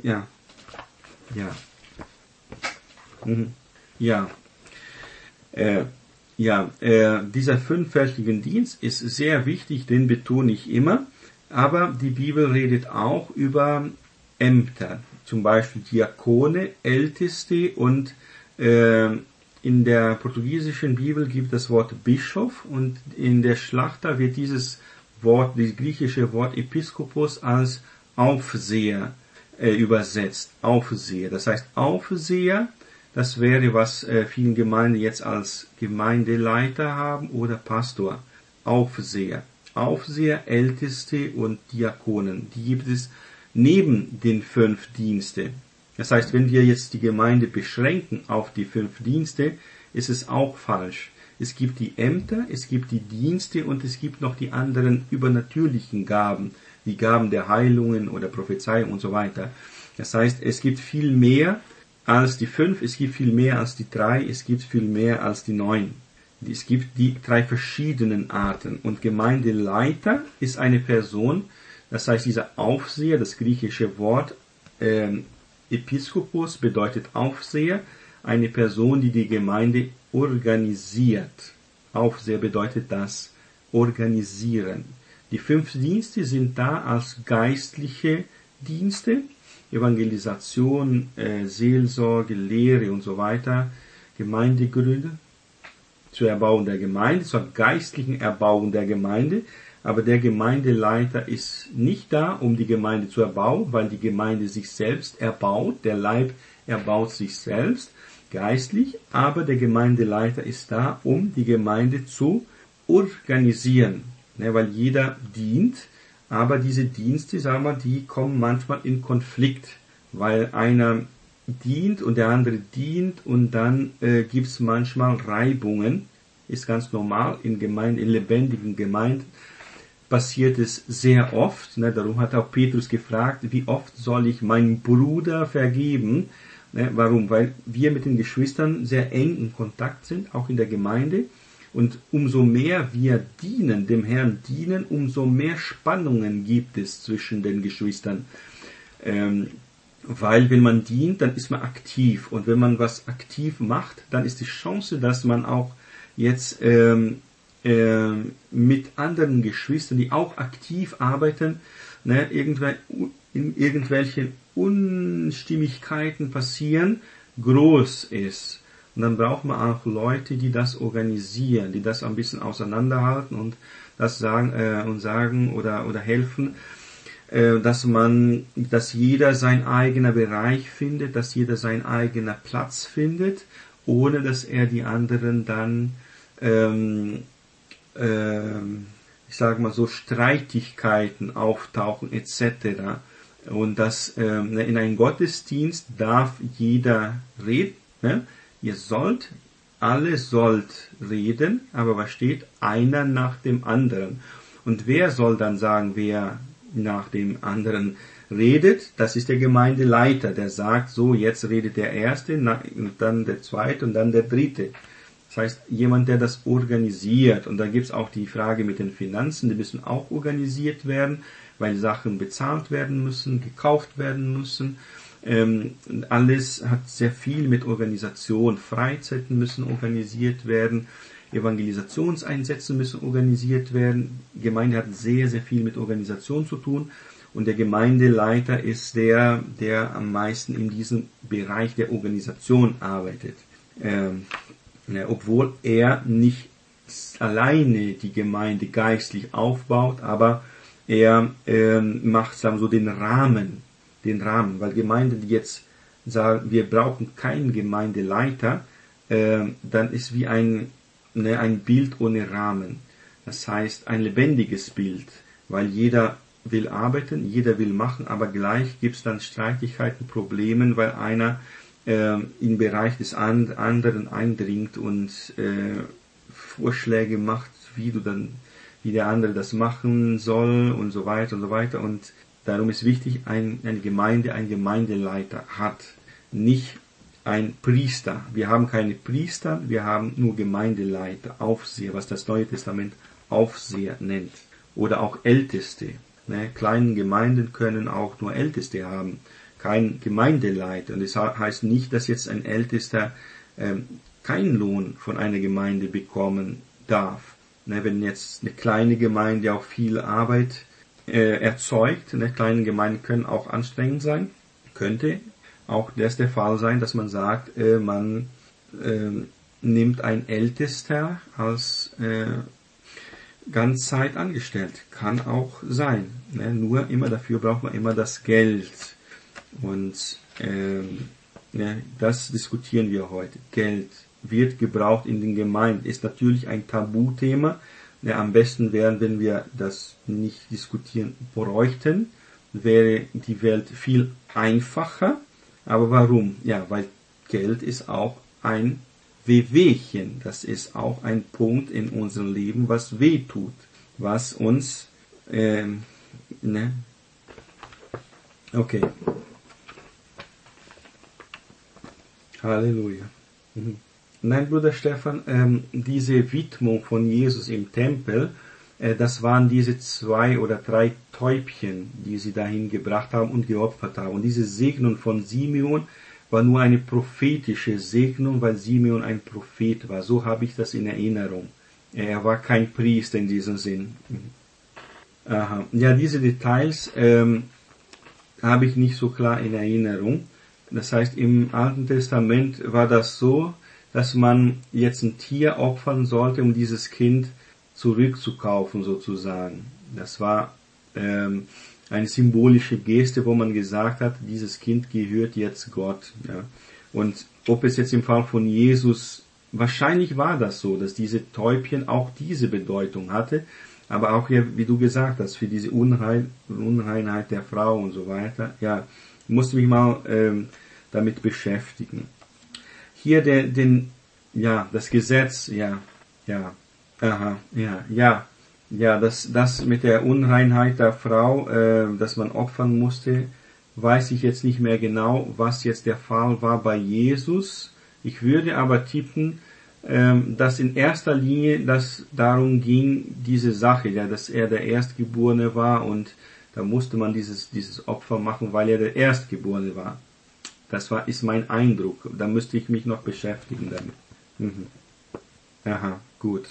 dieser 5-fältigen Dienst ist sehr wichtig, den betone ich immer, aber die Bibel redet auch über Ämter, zum Beispiel Diakone, Älteste und in der portugiesischen Bibel gibt das Wort Bischof und in der Schlachter wird dieses griechische Wort Episkopos als Aufseher übersetzt. Aufseher. Das heißt, Aufseher, das wäre, was vielen Gemeinden jetzt als Gemeindeleiter haben oder Pastor. Aufseher. Aufseher, Älteste und Diakonen. Die gibt es neben den 5 Dienste. Das heißt, wenn wir jetzt die Gemeinde beschränken auf die 5 Dienste, ist es auch falsch. Es gibt die Ämter, es gibt die Dienste und es gibt noch die anderen übernatürlichen Gaben, die Gaben der Heilungen oder Prophezeiung und so weiter. Das heißt, es gibt viel mehr als die 5, es gibt viel mehr als die 3, es gibt viel mehr als die 9. Es gibt die 3 verschiedenen Arten und Gemeindeleiter ist eine Person, das heißt, dieser Aufseher, das griechische Wort Episkopos bedeutet Aufseher, eine Person, die die Gemeinde organisiert. Aufseher bedeutet das organisieren. Die 5 Dienste sind da als geistliche Dienste, Evangelisation, Seelsorge, Lehre und so weiter, Gemeindegründe, zur Erbauung der Gemeinde, zur geistlichen Erbauung der Gemeinde. Aber der Gemeindeleiter ist nicht da, um die Gemeinde zu erbauen, weil die Gemeinde sich selbst erbaut, der Leib er baut sich selbst geistlich, aber der Gemeindeleiter ist da, um die Gemeinde zu organisieren, ne, weil jeder dient, aber diese Dienste, sagen wir, die kommen manchmal in Konflikt, weil einer dient und der andere dient und dann gibt's manchmal Reibungen, ist ganz normal in Gemeinden, in lebendigen Gemeinden passiert es sehr oft, ne, darum hat auch Petrus gefragt, wie oft soll ich meinem Bruder vergeben? Ne, warum? Weil wir mit den Geschwistern sehr eng in Kontakt sind, auch in der Gemeinde. Und umso mehr wir dienen, dem Herrn dienen, umso mehr Spannungen gibt es zwischen den Geschwistern. Weil wenn man dient, dann ist man aktiv. Und wenn man was aktiv macht, dann ist die Chance, dass man auch jetzt mit anderen Geschwistern, die auch aktiv arbeiten, ne, irgendwelche Unstimmigkeiten passieren, groß ist. Und dann braucht man auch Leute, die das organisieren, die das ein bisschen auseinanderhalten und das sagen oder helfen, dass jeder sein eigener Bereich findet, dass jeder sein eigener Platz findet, ohne dass er die anderen dann ich sage mal so, Streitigkeiten auftauchen etc. Und dass in einem Gottesdienst darf jeder reden. Ne? Alle sollt reden, aber was steht? Einer nach dem anderen. Und wer soll dann sagen, wer nach dem anderen redet? Das ist der Gemeindeleiter, der sagt, so, jetzt redet der Erste, dann der Zweite und dann der Dritte. Das heißt, jemand, der das organisiert. Und da gibt's auch die Frage mit den Finanzen, die müssen auch organisiert werden, weil Sachen bezahlt werden müssen, gekauft werden müssen. Alles hat sehr viel mit Organisation. Freizeiten müssen organisiert werden, Evangelisationseinsätze müssen organisiert werden. Die Gemeinde hat sehr, sehr viel mit Organisation zu tun. Und der Gemeindeleiter ist der am meisten in diesem Bereich der Organisation arbeitet. Obwohl er nicht alleine die Gemeinde geistlich aufbaut, aber er macht so den Rahmen, weil Gemeinden, die jetzt sagen, wir brauchen keinen Gemeindeleiter, dann ist wie ein Bild ohne Rahmen. Das heißt, ein lebendiges Bild, weil jeder will arbeiten, jeder will machen, aber gleich gibt es dann Streitigkeiten, Probleme, weil einer im Bereich des anderen eindringt und Vorschläge macht, wie der andere das machen soll und so weiter und so weiter. Und darum ist wichtig, eine Gemeinde, ein Gemeindeleiter hat, nicht ein Priester. Wir haben keine Priester, wir haben nur Gemeindeleiter, Aufseher, was das Neue Testament Aufseher nennt. Oder auch Älteste. Ne? Kleine Gemeinden können auch nur Älteste haben, kein Gemeindeleiter. Und das heißt nicht, dass jetzt ein Ältester keinen Lohn von einer Gemeinde bekommen darf. Ne? Wenn jetzt eine kleine Gemeinde auch viel Arbeit erzeugt, ne? Kleine Gemeinden können auch anstrengend sein, könnte auch das der Fall sein, dass man sagt, man nimmt ein Ältester als Ganzzeit angestellt. Kann auch sein. Ne? Nur immer dafür braucht man immer das Geld. Und das diskutieren wir heute. Geld wird gebraucht in den Gemeinden. Ist natürlich ein Tabuthema. Am besten wäre, wenn wir das nicht diskutieren bräuchten, wäre die Welt viel einfacher. Aber warum? Ja, weil Geld ist auch ein Wehwehchen. Das ist auch ein Punkt in unserem Leben, was weh tut, was uns, Okay. Halleluja. Nein, Bruder Stefan, diese Widmung von Jesus im Tempel, das waren diese 2 oder 3 Täubchen, die sie dahin gebracht haben und geopfert haben. Und diese Segnung von Simeon war nur eine prophetische Segnung, weil Simeon ein Prophet war. So habe ich das in Erinnerung. Er war kein Priester in diesem Sinn. Aha. Ja, diese Details habe ich nicht so klar in Erinnerung. Das heißt, im Alten Testament war das so, dass man jetzt ein Tier opfern sollte, um dieses Kind zurückzukaufen sozusagen. Das war eine symbolische Geste, wo man gesagt hat, dieses Kind gehört jetzt Gott. Ja. Und ob es jetzt im Fall von Jesus, wahrscheinlich war das so, dass diese Täubchen auch diese Bedeutung hatte, aber auch hier, wie du gesagt hast, für diese Unreinheit der Frau und so weiter, ja, musste mich mal damit beschäftigen. Hier das Gesetz, das mit der Unreinheit der Frau, dass man opfern musste, weiß ich jetzt nicht mehr genau, was jetzt der Fall war bei Jesus. Ich würde aber tippen, dass in erster Linie das darum ging, diese Sache, ja, dass er der Erstgeborene war und da musste man dieses Opfer machen, weil er der Erstgeborene war. Ist mein Eindruck. Da müsste ich mich noch beschäftigen damit. Mhm. Aha, gut.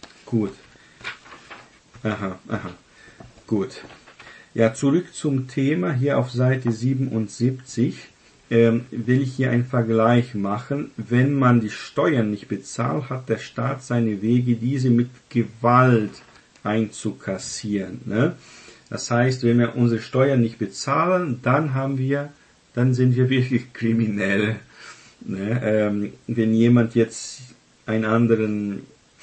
Aha, gut. Ja, zurück zum Thema. Hier auf Seite 77 will ich hier einen Vergleich machen. Wenn man die Steuern nicht bezahlt, hat der Staat seine Wege, diese mit Gewalt einzukassieren. Ne? Das heißt, wenn wir unsere Steuern nicht bezahlen, dann sind wir wirklich kriminell. Ne? Wenn jemand jetzt einen anderen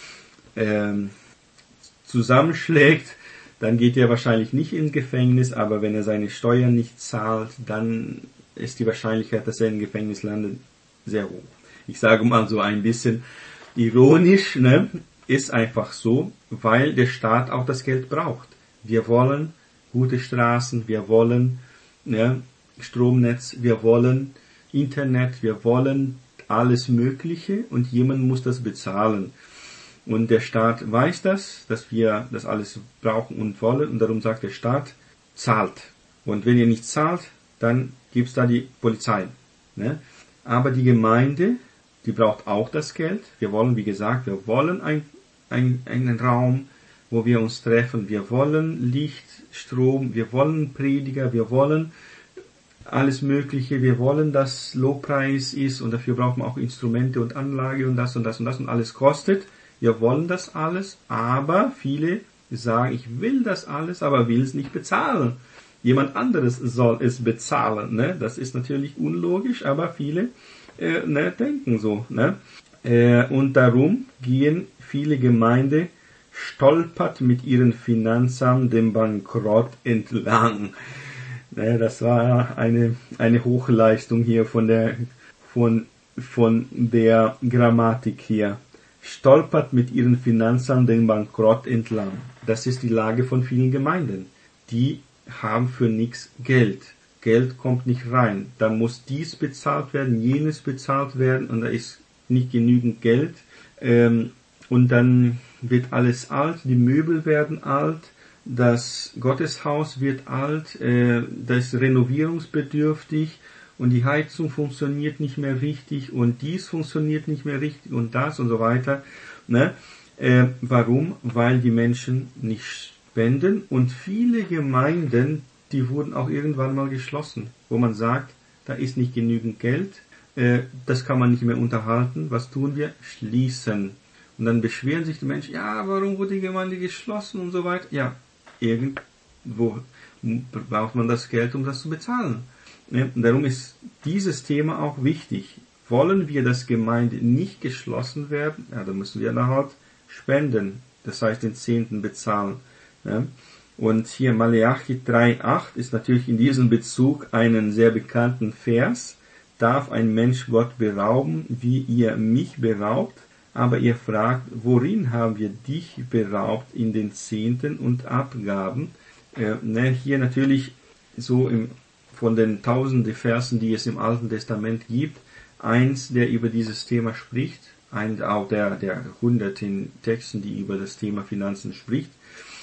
zusammenschlägt, dann geht er wahrscheinlich nicht ins Gefängnis, aber wenn er seine Steuern nicht zahlt, dann ist die Wahrscheinlichkeit, dass er im Gefängnis landet, sehr hoch. Ich sage mal so ein bisschen ironisch, ne? Ist einfach so, weil der Staat auch das Geld braucht. Wir wollen gute Straßen, wir wollen Stromnetz, wir wollen Internet, wir wollen alles Mögliche und jemand muss das bezahlen. Und der Staat weiß das, dass wir das alles brauchen und wollen und darum sagt der Staat, zahlt. Und wenn ihr nicht zahlt, dann gibt's da die Polizei. Ne? Aber die Gemeinde, die braucht auch das Geld. Wir wollen, wie gesagt, einen Raum, wo wir uns treffen. Wir wollen Licht, Strom, wir wollen Prediger, wir wollen alles Mögliche, wir wollen, dass Lobpreis ist und dafür brauchen wir auch Instrumente und Anlage und das und das und das und alles kostet. Wir wollen das alles, aber viele sagen, ich will das alles, aber will es nicht bezahlen. Jemand anderes soll es bezahlen. Ne? Das ist natürlich unlogisch, aber viele denken so. Ne? Und darum gehen viele Gemeinden stolpert mit ihren Finanzen dem Bankrott entlang. Ne? Das war eine Hochleistung hier von der Grammatik hier. Stolpert mit ihren Finanzen den Bankrott entlang. Das ist die Lage von vielen Gemeinden. Die haben für nichts Geld. Geld kommt nicht rein. Da muss dies bezahlt werden, jenes bezahlt werden und da ist nicht genügend Geld. Und dann wird alles alt, die Möbel werden alt, das Gotteshaus wird alt, das ist renovierungsbedürftig und die Heizung funktioniert nicht mehr richtig und dies funktioniert nicht mehr richtig und das und so weiter. Ne? Warum? Weil die Menschen nicht spenden und viele Gemeinden, die wurden auch irgendwann mal geschlossen, wo man sagt, da ist nicht genügend Geld, das kann man nicht mehr unterhalten, was tun wir? Schließen. Und dann beschweren sich die Menschen, ja, warum wurde die Gemeinde geschlossen und so weiter. Ja, irgendwo braucht man das Geld, um das zu bezahlen. Und darum ist dieses Thema auch wichtig. Wollen wir, dass Gemeinde nicht geschlossen werden, ja, dann müssen wir dann halt spenden, das heißt den Zehnten bezahlen. Ja. Und hier Maleachi 3,8 ist natürlich in diesem Bezug einen sehr bekannten Vers. Darf ein Mensch Gott berauben, wie ihr mich beraubt? Aber ihr fragt, worin haben wir dich beraubt in den Zehnten und Abgaben? Hier natürlich so von den tausenden Versen, die es im Alten Testament gibt, eins, der über dieses Thema spricht, auch der hunderten Texten, die über das Thema Finanzen spricht,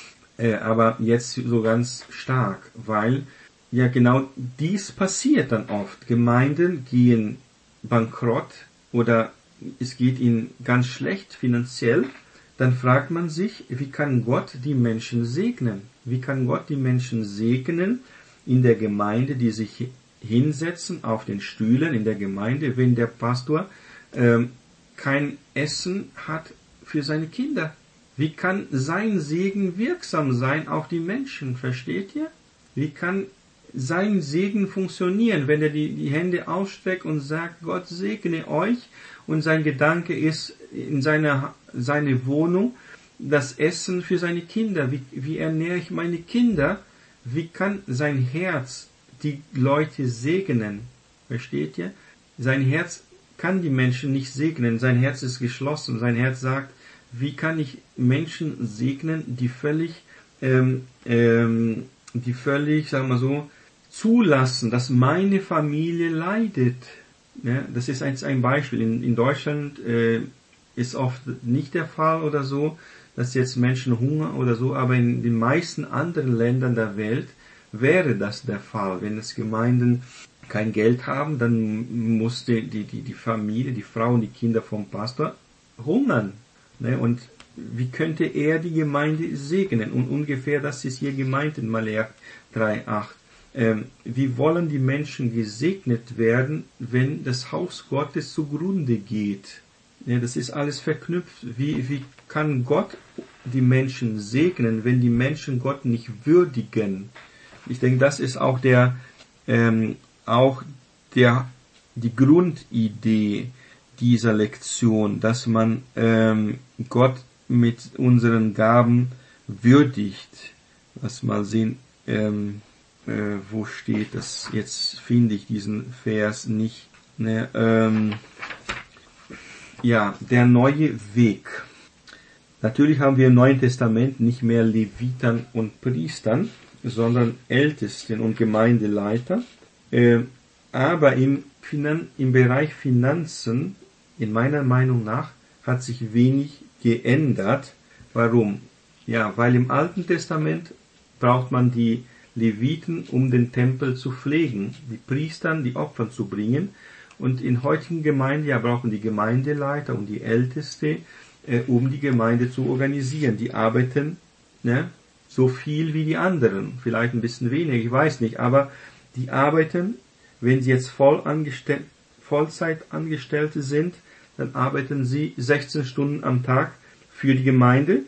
aber jetzt so ganz stark, weil ja genau dies passiert dann oft. Gemeinden gehen bankrott oder es geht ihnen ganz schlecht finanziell, dann fragt man sich, wie kann Gott die Menschen segnen? Wie kann Gott die Menschen segnen in der Gemeinde, die sich hinsetzen auf den Stühlen in der Gemeinde, wenn der Pastor kein Essen hat für seine Kinder? Wie kann sein Segen wirksam sein auf die Menschen? Versteht ihr? Wie kann sein Segen funktionieren, wenn er die Hände ausstreckt und sagt, Gott segne euch, und sein Gedanke ist in seine Wohnung das Essen für seine Kinder. Wie ernähre ich meine Kinder? Wie kann sein Herz die Leute segnen? Versteht ihr? Sein Herz kann die Menschen nicht segnen. Sein Herz ist geschlossen. Sein Herz sagt, wie kann ich Menschen segnen, die völlig, sagen wir mal so, zulassen, dass meine Familie leidet. Ja, das ist ein Beispiel. In Deutschland ist oft nicht der Fall oder so, dass jetzt Menschen hungern oder so, aber in den meisten anderen Ländern der Welt wäre das der Fall. Wenn es Gemeinden kein Geld haben, dann muss die Familie, die Frau und die Kinder vom Pastor hungern. Ne? Und wie könnte er die Gemeinde segnen? Und ungefähr das ist hier gemeint in Malachi 3,8. Wie wollen die Menschen gesegnet werden, wenn das Haus Gottes zugrunde geht? Ja, das ist alles verknüpft. Wie kann Gott die Menschen segnen, wenn die Menschen Gott nicht würdigen? Ich denke, das ist auch die Grundidee dieser Lektion, dass man Gott mit unseren Gaben würdigt. Lass mal sehen, wo steht das? Jetzt finde ich diesen Vers nicht. Ne, der neue Weg. Natürlich haben wir im Neuen Testament nicht mehr Levitern und Priestern, sondern Ältesten und Gemeindeleiter. Aber im Bereich Finanzen, in meiner Meinung nach, hat sich wenig geändert. Warum? Ja, weil im Alten Testament braucht man die Leviten, um den Tempel zu pflegen, die Priestern, die Opfer zu bringen. Und in heutigen Gemeinden brauchen die Gemeindeleiter und die Älteste, um die Gemeinde zu organisieren. Die arbeiten so viel wie die anderen, vielleicht ein bisschen weniger, ich weiß nicht, aber die arbeiten, wenn sie jetzt Vollzeitangestellte sind, dann arbeiten sie 16 Stunden am Tag für die Gemeinde.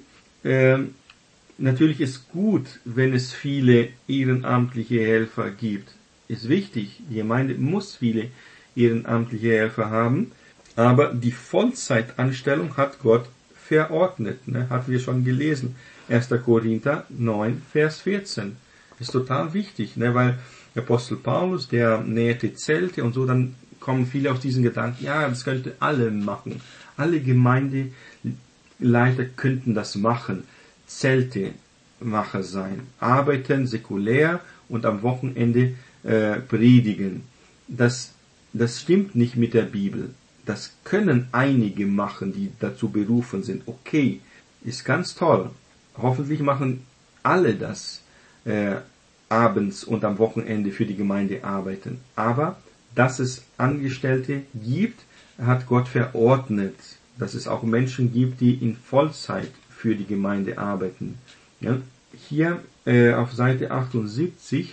Natürlich ist gut, wenn es viele ehrenamtliche Helfer gibt. Ist wichtig, die Gemeinde muss viele ehrenamtliche Helfer haben, aber die Vollzeitanstellung hat Gott verordnet, hatten wir schon gelesen. 1. Korinther 9, Vers 14. Ist total wichtig, weil Apostel Paulus, der nähte Zelte und so, dann kommen viele auf diesen Gedanken, ja, das könnte alle machen. Alle Gemeindeleiter könnten das machen. Zeltemacher sein. Arbeiten säkulär und am Wochenende predigen. Das stimmt nicht mit der Bibel. Das können einige machen, die dazu berufen sind. Okay, ist ganz toll. Hoffentlich machen alle das abends und am Wochenende für die Gemeinde arbeiten. Aber dass es Angestellte gibt, hat Gott verordnet. Dass es auch Menschen gibt, die in Vollzeit für die Gemeinde arbeiten. Ja, hier auf Seite 78,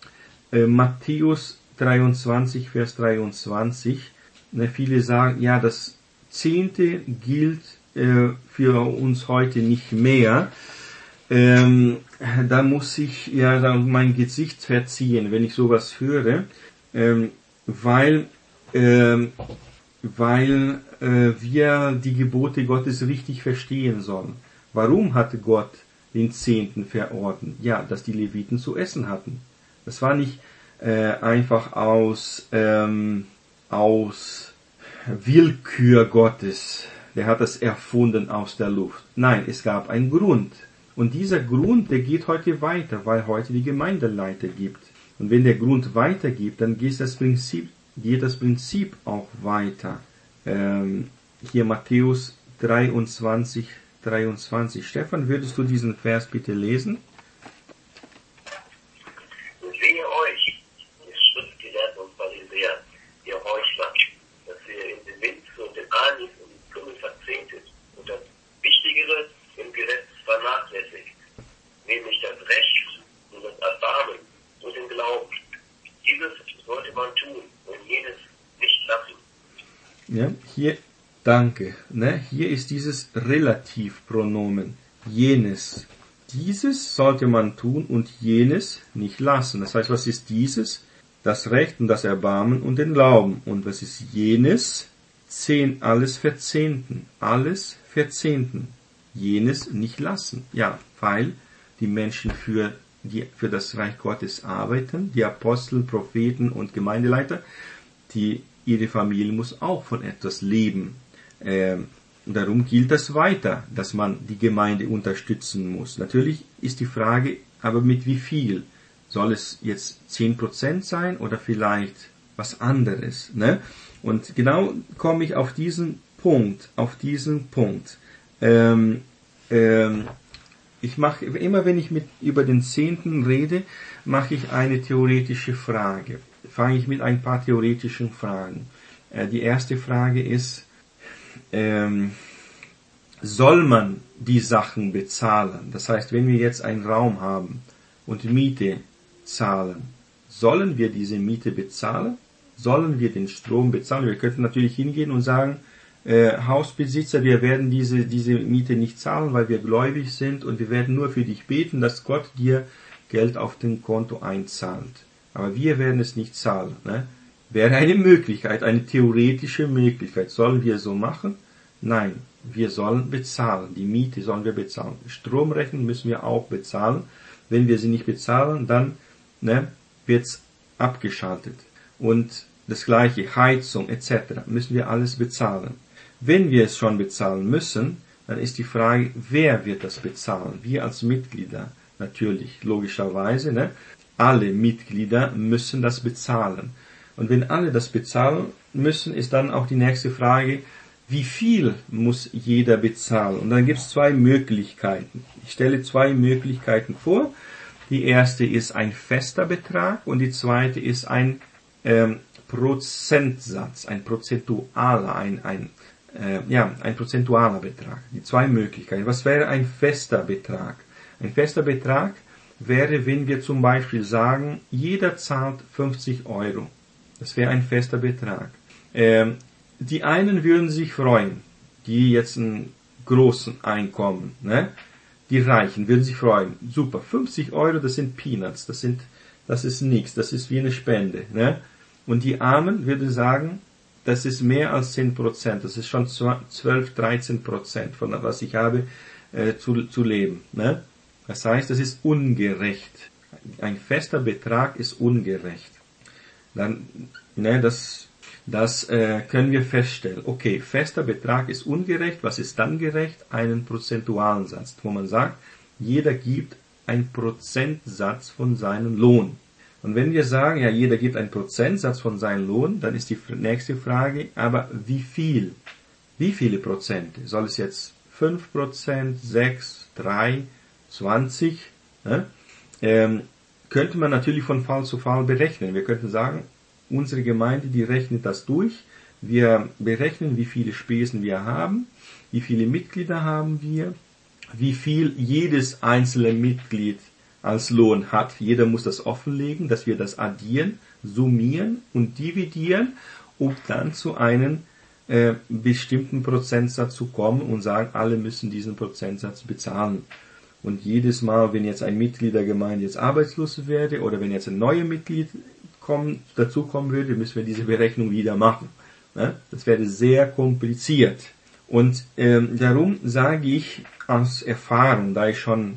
Matthäus 23, Vers 23. Viele sagen, ja, das Zehnte gilt für uns heute nicht mehr. Da muss ich mein Gesicht verziehen, wenn ich sowas höre, weil wir die Gebote Gottes richtig verstehen sollen. Warum hatte Gott den Zehnten verordnet? Ja, dass die Leviten zu essen hatten. Das war nicht einfach aus Willkür Gottes. Der hat es erfunden aus der Luft. Nein, es gab einen Grund. Und dieser Grund, der geht heute weiter, weil heute die Gemeindeleiter gibt. Und wenn der Grund weitergibt, dann geht das Prinzip auch weiter. Hier Matthäus 23. Stefan, würdest du diesen Vers bitte lesen? Wehe euch, ihr Schriftgelehrten und Pharisäer, ihr Heuchler, dass ihr in den Minz und den Anis und den Kümmel vertretet und das Wichtigere im Gesetz vernachlässigt, nämlich das Recht und das Erbarmen und den Glauben. Dieses sollte man tun und jenes nicht lassen. Ja, hier, danke. Hier ist dieses Relativpronomen, jenes. dieses sollte man tun und jenes nicht lassen. Das heißt, was ist dieses? Das Recht und das Erbarmen und den Glauben. Und was ist jenes? Alles verzehnten. Alles verzehnten. Jenes nicht lassen. Ja, weil die Menschen für das Reich Gottes arbeiten, die Apostel, Propheten und Gemeindeleiter, ihre Familie muss auch von etwas leben. Darum gilt das weiter, dass man die Gemeinde unterstützen muss. Natürlich ist die Frage, aber mit wie viel? Soll es jetzt 10% sein oder vielleicht was anderes? Ne? Und genau komme ich auf diesen Punkt. Ich mache immer, wenn ich über den Zehnten rede, mache ich eine theoretische Frage. Fange ich mit ein paar theoretischen Fragen. Die erste Frage ist, soll man die Sachen bezahlen? Das heißt, wenn wir jetzt einen Raum haben und Miete zahlen, sollen wir diese Miete bezahlen? Sollen wir den Strom bezahlen? Wir könnten natürlich hingehen und sagen, Hausbesitzer, wir werden diese Miete nicht zahlen, weil wir gläubig sind und wir werden nur für dich beten, dass Gott dir Geld auf den Konto einzahlt. Aber wir werden es nicht zahlen. Ne? Wäre eine Möglichkeit, eine theoretische Möglichkeit. Sollen wir so machen? Nein, wir sollen bezahlen. Die Miete sollen wir bezahlen. Stromrechnung müssen wir auch bezahlen. Wenn wir sie nicht bezahlen, dann wird's abgeschaltet. Und das gleiche, Heizung etc. müssen wir alles bezahlen. Wenn wir es schon bezahlen müssen, dann ist die Frage, wer wird das bezahlen? Wir als Mitglieder natürlich, logischerweise. Ne? Alle Mitglieder müssen das bezahlen. Und wenn alle das bezahlen müssen, ist dann auch die nächste Frage, wie viel muss jeder bezahlen? Und dann gibt es zwei Möglichkeiten. Ich stelle zwei Möglichkeiten vor. Die erste ist ein fester Betrag und die zweite ist ein Prozentsatz, ein prozentualer, ein prozentualer Betrag. Die zwei Möglichkeiten. Was wäre ein fester Betrag? Ein fester Betrag wäre, wenn wir zum Beispiel sagen, jeder zahlt 50 Euro. Das wäre ein fester Betrag. Die einen würden sich freuen, die jetzt einen großen Einkommen, ne? Die Reichen würden sich freuen. Super, 50 Euro, das sind Peanuts, das ist nichts, das ist wie eine Spende, ne? Und die Armen würden sagen, das ist mehr als 10%, das ist schon 12-13% von was ich habe zu leben, ne? Das heißt, das ist ungerecht. Ein fester Betrag ist ungerecht. Dann, das können wir feststellen. Okay, fester Betrag ist ungerecht. Was ist dann gerecht? Einen prozentualen Satz, wo man sagt, jeder gibt einen Prozentsatz von seinem Lohn. Und wenn wir sagen, ja, jeder gibt einen Prozentsatz von seinem Lohn, dann ist die nächste Frage, aber wie viel? Wie viele Prozente? Soll es jetzt 5%, 6, 3, 20? Ne? Könnte man natürlich von Fall zu Fall berechnen. Wir könnten sagen, unsere Gemeinde, die rechnet das durch. Wir berechnen, wie viele Spesen wir haben, wie viele Mitglieder haben wir, wie viel jedes einzelne Mitglied als Lohn hat. Jeder muss das offenlegen, dass wir das addieren, summieren und dividieren, um dann zu einem bestimmten Prozentsatz zu kommen und sagen, alle müssen diesen Prozentsatz bezahlen. Und jedes Mal, wenn jetzt ein Mitglied der Gemeinde jetzt arbeitslos wäre oder wenn jetzt ein neues Mitglied dazukommen würde, müssen wir diese Berechnung wieder machen. Das wäre sehr kompliziert. Und darum sage ich aus Erfahrung, da ich schon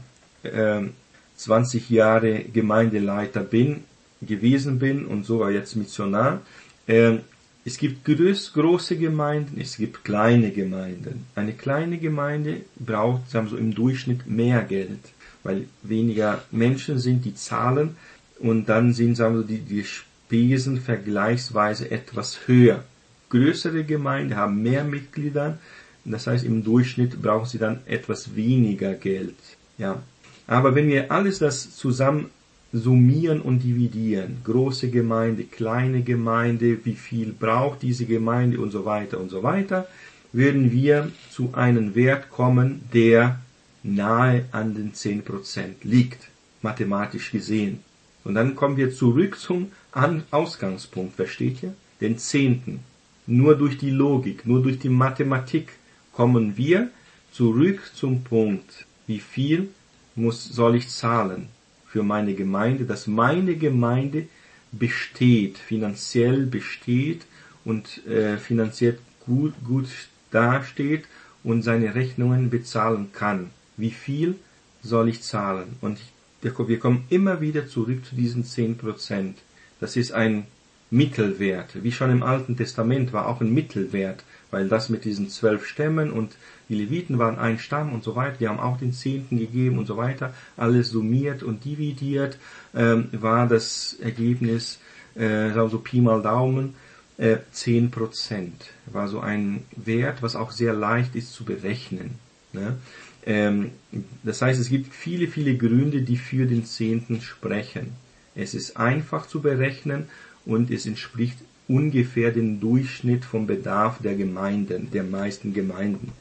20 Jahre Gemeindeleiter gewesen bin und sogar jetzt Missionar, es gibt große Gemeinden, es gibt kleine Gemeinden. Eine kleine Gemeinde braucht, sagen wir so, im Durchschnitt mehr Geld, weil weniger Menschen sind, die zahlen. Und dann sind, sagen wir, die Spesen vergleichsweise etwas höher. Größere Gemeinden haben mehr Mitglieder, das heißt im Durchschnitt brauchen sie dann etwas weniger Geld. Ja. Aber wenn wir alles das zusammen summieren und dividieren, große Gemeinde, kleine Gemeinde, wie viel braucht diese Gemeinde und so weiter, würden wir zu einem Wert kommen, der nahe an den 10% liegt, mathematisch gesehen. Und dann kommen wir zurück zum Ausgangspunkt, versteht ihr? Den 10. Nur durch die Logik, nur durch die Mathematik kommen wir zurück zum Punkt, wie viel soll ich zahlen für meine Gemeinde, dass meine Gemeinde finanziell besteht und finanziell gut dasteht und seine Rechnungen bezahlen kann. Wie viel soll ich zahlen? Und wir kommen immer wieder zurück zu diesen 10%. Das ist ein Mittelwert. Wie schon im Alten Testament war auch ein Mittelwert, weil das mit diesen 12 Stämmen und die Leviten waren ein Stamm und so weiter, die haben auch den Zehnten gegeben und so weiter. Alles summiert und dividiert war das Ergebnis, so Pi mal Daumen, 10%. War so ein Wert, was auch sehr leicht ist zu berechnen. Ne? Das heißt, es gibt viele, viele Gründe, die für den Zehnten sprechen. Es ist einfach zu berechnen und es entspricht ungefähr dem Durchschnitt vom Bedarf der Gemeinden, der meisten Gemeinden.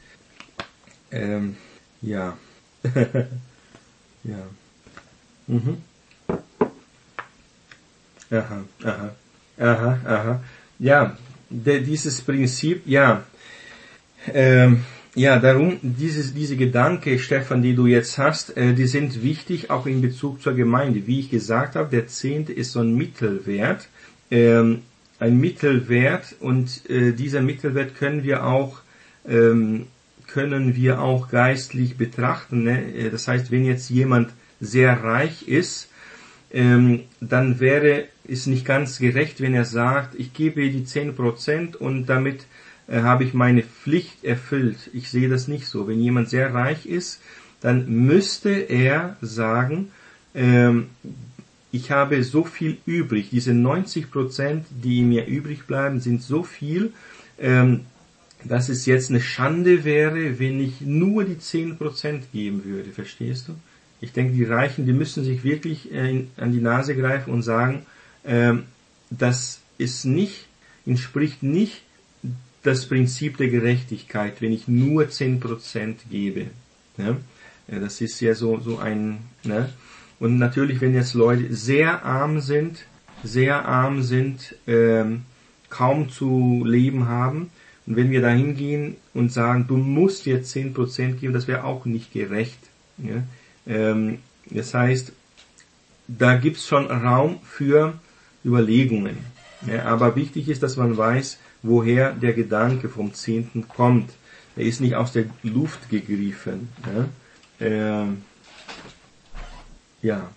Ja. Ja. Mhm. Aha. Ja, dieses Prinzip, ja. Ja, darum, diese Gedanke, Stefan, die du jetzt hast, die sind wichtig, auch in Bezug zur Gemeinde. Wie ich gesagt habe, der Zehnte ist so ein Mittelwert, ein Mittelwert, und dieser Mittelwert können wir auch geistlich betrachten. Ne? Das heißt, wenn jetzt jemand sehr reich ist, dann wäre es nicht ganz gerecht, wenn er sagt, ich gebe die 10% und damit habe ich meine Pflicht erfüllt. Ich sehe das nicht so. Wenn jemand sehr reich ist, dann müsste er sagen, ich habe so viel übrig. Diese 90%, die mir übrig bleiben, sind so viel, dass es jetzt eine Schande wäre, wenn ich nur die 10% geben würde. Verstehst du? Ich denke, die Reichen, die müssen sich wirklich an die Nase greifen und sagen, das entspricht nicht das Prinzip der Gerechtigkeit, wenn ich nur 10% gebe. Ne? Das ist ja so ein, ne? Und natürlich, wenn jetzt Leute sehr arm sind, kaum zu leben haben, und wenn wir da hingehen und sagen, du musst jetzt 10% geben, das wäre auch nicht gerecht. Ja? Das heißt, da gibt's schon Raum für Überlegungen. Ja? Aber wichtig ist, dass man weiß, woher der Gedanke vom Zehnten kommt. Er ist nicht aus der Luft gegriffen. Ja?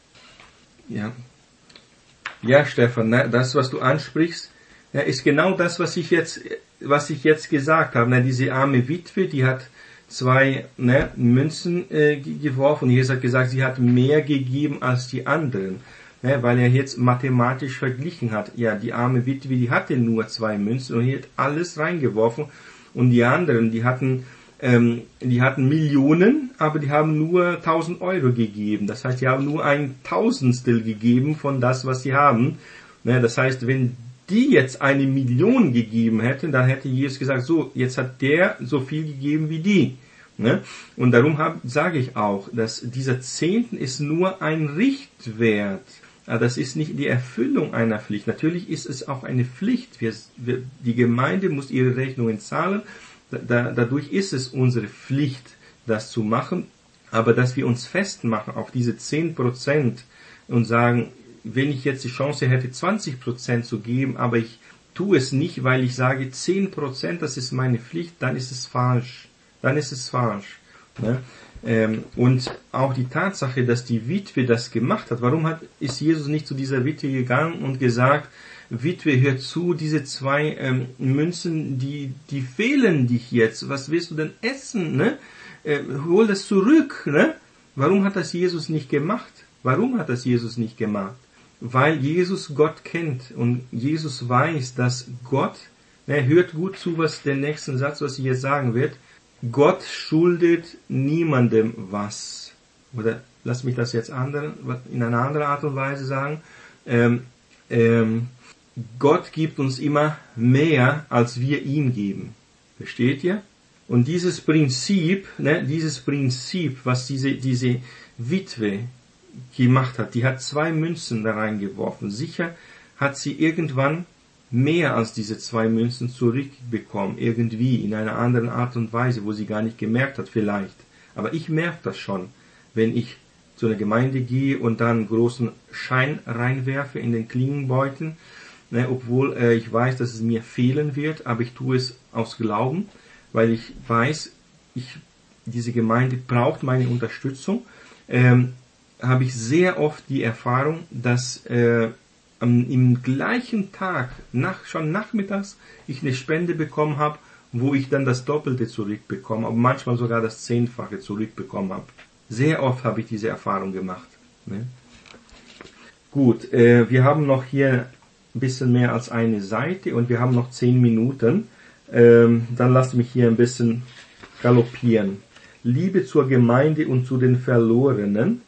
Ja, Stefan, das, was du ansprichst, ist genau das, was ich jetzt gesagt habe. Diese arme Witwe, die hat 2 Münzen geworfen. Jesus hat gesagt, sie hat mehr gegeben als die anderen, weil er jetzt mathematisch verglichen hat. Ja, die arme Witwe, die hatte nur 2 Münzen und die hat alles reingeworfen. Und die anderen, die hatten Millionen, aber die haben nur 1000 Euro gegeben. Das heißt, die haben nur 1/1000stel gegeben von das, was sie haben. Das heißt, wenn die jetzt 1 Million gegeben hätten, dann hätte Jesus gesagt, so, jetzt hat der so viel gegeben wie die. Und darum sage ich auch, dass dieser Zehnten ist nur ein Richtwert. Das ist nicht die Erfüllung einer Pflicht. Natürlich ist es auch eine Pflicht. Die Gemeinde muss ihre Rechnungen zahlen. Dadurch ist es unsere Pflicht, das zu machen. Aber dass wir uns festmachen auf diese 10% und sagen, wenn ich jetzt die Chance hätte, 20% zu geben, aber ich tue es nicht, weil ich sage, 10%, das ist meine Pflicht, dann ist es falsch. Und auch die Tatsache, dass die Witwe das gemacht hat, ist Jesus nicht zu dieser Witwe gegangen und gesagt, Witwe, hör zu, diese 2 Münzen, die fehlen dich jetzt, was willst du denn essen, hol das zurück, Warum hat das Jesus nicht gemacht? Weil Jesus Gott kennt und Jesus weiß, dass Gott, hört gut zu, was der nächste Satz, was ich jetzt sagen wird, Gott schuldet niemandem was. Oder lass mich das jetzt in einer anderen Art und Weise sagen. Gott gibt uns immer mehr, als wir ihm geben. Versteht ihr? Und dieses Prinzip, was diese Witwe gemacht hat, die hat 2 Münzen da reingeworfen. Sicher hat sie irgendwann mehr als diese 2 Münzen zurückbekommen, irgendwie, in einer anderen Art und Weise, wo sie gar nicht gemerkt hat vielleicht. Aber ich merke das schon, wenn ich zu einer Gemeinde gehe und dann einen großen Schein reinwerfe in den Klingenbeutel, ne, obwohl ich weiß, dass es mir fehlen wird, aber ich tue es aus Glauben, weil ich weiß, diese Gemeinde braucht meine Unterstützung, habe ich sehr oft die Erfahrung, dass im gleichen Tag, schon nachmittags, ich eine Spende bekommen habe, wo ich dann das Doppelte zurückbekomme, aber manchmal sogar das 10-fache zurückbekommen habe. Sehr oft habe ich diese Erfahrung gemacht. Ne? Gut, wir haben noch hier ein bisschen mehr als eine Seite und wir haben noch 10 Minuten. Dann lasst mich hier ein bisschen galoppieren. Liebe zur Gemeinde und zu den Verlorenen.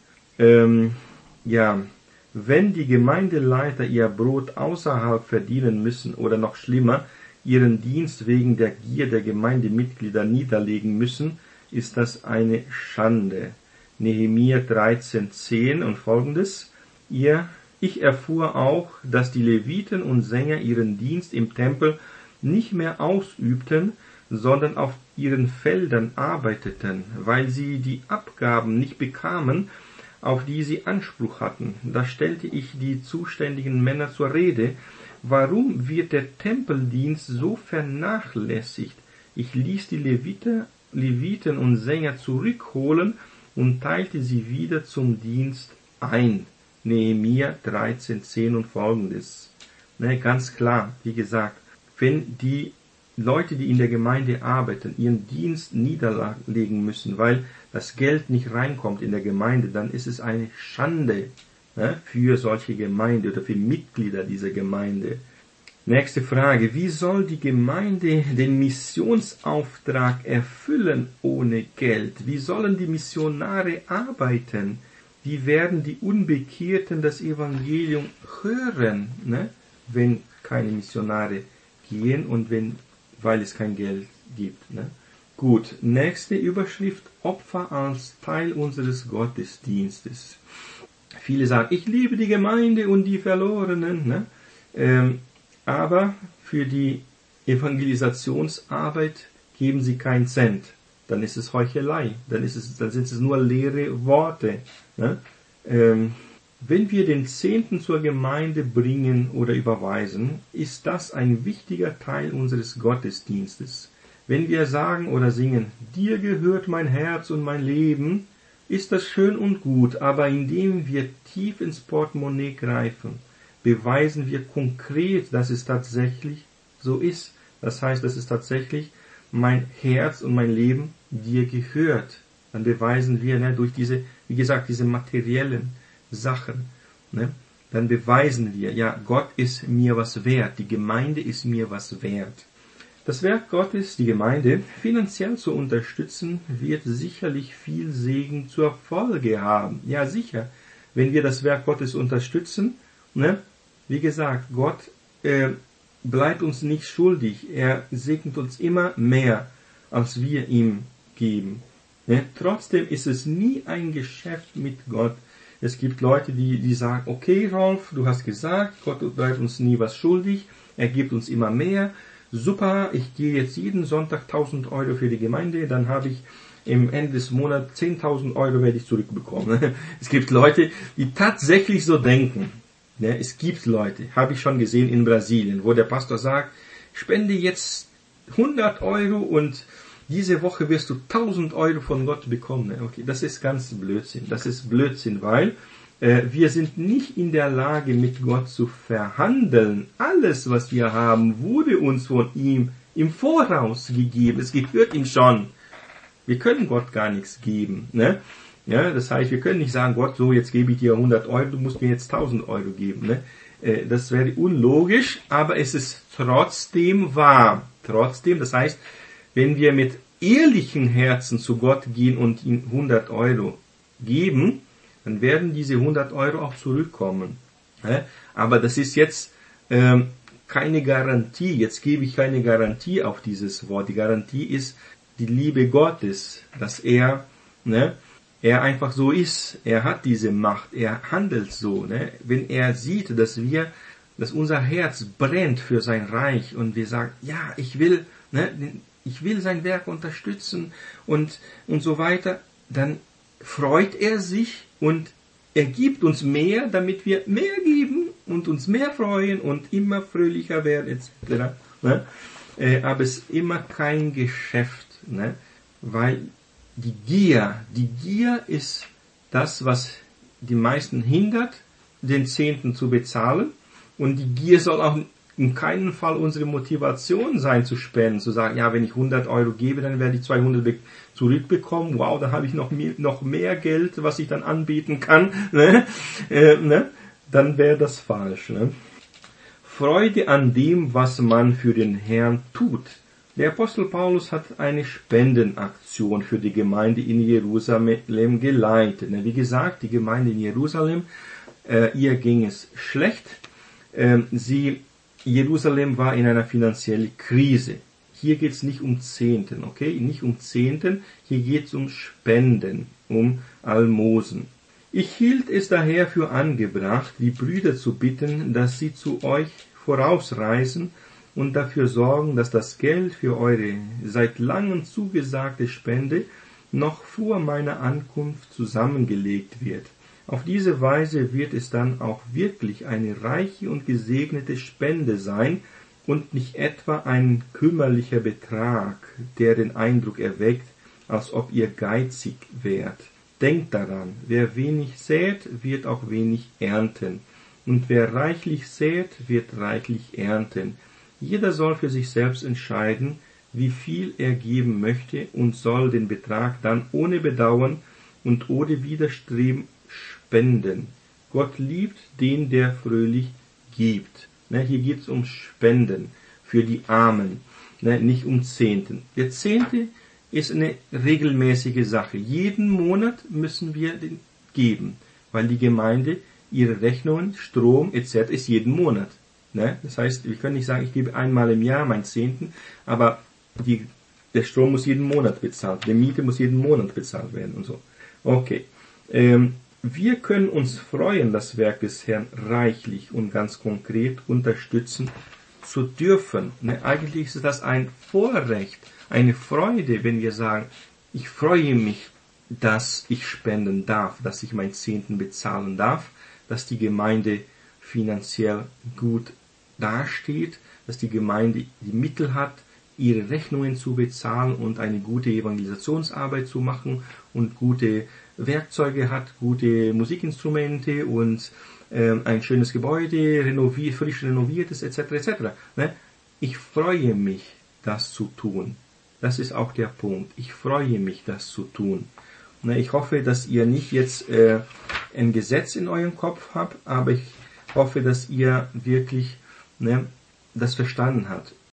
Wenn die Gemeindeleiter ihr Brot außerhalb verdienen müssen oder noch schlimmer, ihren Dienst wegen der Gier der Gemeindemitglieder niederlegen müssen, ist das eine Schande. Nehemia 13,10 und folgendes. Ich erfuhr auch, dass die Leviten und Sänger ihren Dienst im Tempel nicht mehr ausübten, sondern auf ihren Feldern arbeiteten, weil sie die Abgaben nicht bekamen, auf die sie Anspruch hatten. Da stellte ich die zuständigen Männer zur Rede. Warum wird der Tempeldienst so vernachlässigt? Ich ließ die Leviten und Sänger zurückholen und teilte sie wieder zum Dienst ein. Nehemia 13,10 und folgendes. Ne, ganz klar, wie gesagt, wenn die Leute, die in der Gemeinde arbeiten, ihren Dienst niederlegen müssen, weil das Geld nicht reinkommt in der Gemeinde, dann ist es eine Schande, ne, für solche Gemeinde oder für Mitglieder dieser Gemeinde. Nächste Frage. Wie soll die Gemeinde den Missionsauftrag erfüllen ohne Geld? Wie sollen die Missionare arbeiten? Wie werden die Unbekehrten das Evangelium hören, ne, wenn keine Missionare gehen und weil es kein Geld gibt. Ne? Gut, nächste Überschrift, Opfer als Teil unseres Gottesdienstes. Viele sagen, ich liebe die Gemeinde und die Verlorenen, ne? Aber für die Evangelisationsarbeit geben sie keinen Cent. Dann ist es Heuchelei, dann sind es nur leere Worte. Ne? Wenn wir den Zehnten zur Gemeinde bringen oder überweisen, ist das ein wichtiger Teil unseres Gottesdienstes. Wenn wir sagen oder singen, dir gehört mein Herz und mein Leben, ist das schön und gut, aber indem wir tief ins Portemonnaie greifen, beweisen wir konkret, dass es tatsächlich so ist. Das heißt, dass es tatsächlich mein Herz und mein Leben dir gehört. Dann beweisen wir, ne, durch diese materiellen Sachen, ne, dann beweisen wir, ja, Gott ist mir was wert, die Gemeinde ist mir was wert. Das Werk Gottes, die Gemeinde, finanziell zu unterstützen, wird sicherlich viel Segen zur Folge haben. Ja, sicher. Wenn wir das Werk Gottes unterstützen, ne, wie gesagt, Gott bleibt uns nicht schuldig. Er segnet uns immer mehr, als wir ihm geben. Ne? Trotzdem ist es nie ein Geschäft mit Gott. Es gibt Leute, die sagen, okay, Rolf, du hast gesagt, Gott bleibt uns nie was schuldig. Er gibt uns immer mehr. Super, ich gehe jetzt jeden Sonntag 1.000 Euro für die Gemeinde, dann habe ich im Ende des Monats 10.000 Euro werde ich zurückbekommen. Es gibt Leute, die tatsächlich so denken. Es gibt Leute, habe ich schon gesehen in Brasilien, wo der Pastor sagt, spende jetzt 100 Euro und diese Woche wirst du 1.000 Euro von Gott bekommen. Okay, das ist ganz Blödsinn. Das ist Blödsinn, weil wir sind nicht in der Lage, mit Gott zu verhandeln. Alles, was wir haben, wurde uns von ihm im Voraus gegeben. Es gehört ihm schon. Wir können Gott gar nichts geben. Ne? Ja, das heißt, wir können nicht sagen, Gott, so, jetzt gebe ich dir 100 Euro, du musst mir jetzt 1.000 Euro geben. Ne? Das wäre unlogisch, aber es ist trotzdem wahr. Trotzdem, das heißt, wenn wir mit ehrlichen Herzen zu Gott gehen und ihm 100 Euro geben, dann werden diese 100 Euro auch zurückkommen. Aber das ist jetzt keine Garantie. Jetzt gebe ich keine Garantie auf dieses Wort. Die Garantie ist die Liebe Gottes, dass er einfach so ist. Er hat diese Macht. Er handelt so. Ne? Wenn er sieht, dass unser Herz brennt für sein Reich und wir sagen, ja, ich will sein Werk unterstützen und so weiter, dann freut er sich und er gibt uns mehr, damit wir mehr geben und uns mehr freuen und immer fröhlicher werden etc. Ne? Aber es ist immer kein Geschäft, ne? Weil die Gier ist das, was die meisten hindert, den Zehnten zu bezahlen. Und die Gier soll auch in keinem Fall unsere Motivation sein zu spenden, zu sagen, ja, wenn ich 100 Euro gebe, dann werde ich 200 zurückbekommen. Wow, dann habe ich noch mehr Geld, was ich dann anbieten kann. Ne? Dann wäre das falsch. Ne? Freude an dem, was man für den Herrn tut. Der Apostel Paulus hat eine Spendenaktion für die Gemeinde in Jerusalem geleitet. Wie gesagt, die Gemeinde in Jerusalem, ihr ging es schlecht. Jerusalem war in einer finanziellen Krise. Hier geht es nicht um Zehnten, okay? Nicht um Zehnten, hier geht es um Spenden, um Almosen. Ich hielt es daher für angebracht, die Brüder zu bitten, dass sie zu euch vorausreisen und dafür sorgen, dass das Geld für eure seit langem zugesagte Spende noch vor meiner Ankunft zusammengelegt wird. Auf diese Weise wird es dann auch wirklich eine reiche und gesegnete Spende sein und nicht etwa ein kümmerlicher Betrag, der den Eindruck erweckt, als ob ihr geizig wärt. Denkt daran, wer wenig sät, wird auch wenig ernten. Und wer reichlich sät, wird reichlich ernten. Jeder soll für sich selbst entscheiden, wie viel er geben möchte und soll den Betrag dann ohne Bedauern und ohne Widerstreben spenden. Gott liebt den, der fröhlich gibt. Hier geht es um Spenden für die Armen, nicht um Zehnten. Der Zehnte ist eine regelmäßige Sache. Jeden Monat müssen wir den geben, weil die Gemeinde ihre Rechnungen, Strom etc. ist jeden Monat. Das heißt, wir können nicht sagen, ich gebe einmal im Jahr meinen Zehnten, aber der Strom muss jeden Monat bezahlt, die Miete muss jeden Monat bezahlt werden und so. Okay. Wir können uns freuen, das Werk des Herrn reichlich und ganz konkret unterstützen zu dürfen. Eigentlich ist das ein Vorrecht, eine Freude, wenn wir sagen, ich freue mich, dass ich spenden darf, dass ich meinen Zehnten bezahlen darf, dass die Gemeinde finanziell gut dasteht, dass die Gemeinde die Mittel hat, ihre Rechnungen zu bezahlen und eine gute Evangelisationsarbeit zu machen und gute Werkzeuge hat, gute Musikinstrumente und ein schönes Gebäude, frisch renoviertes etc. etc. Ich freue mich, das zu tun. Das ist auch der Punkt. Ich freue mich, das zu tun. Ich hoffe, dass ihr nicht jetzt ein Gesetz in eurem Kopf habt, aber ich hoffe, dass ihr wirklich das verstanden habt.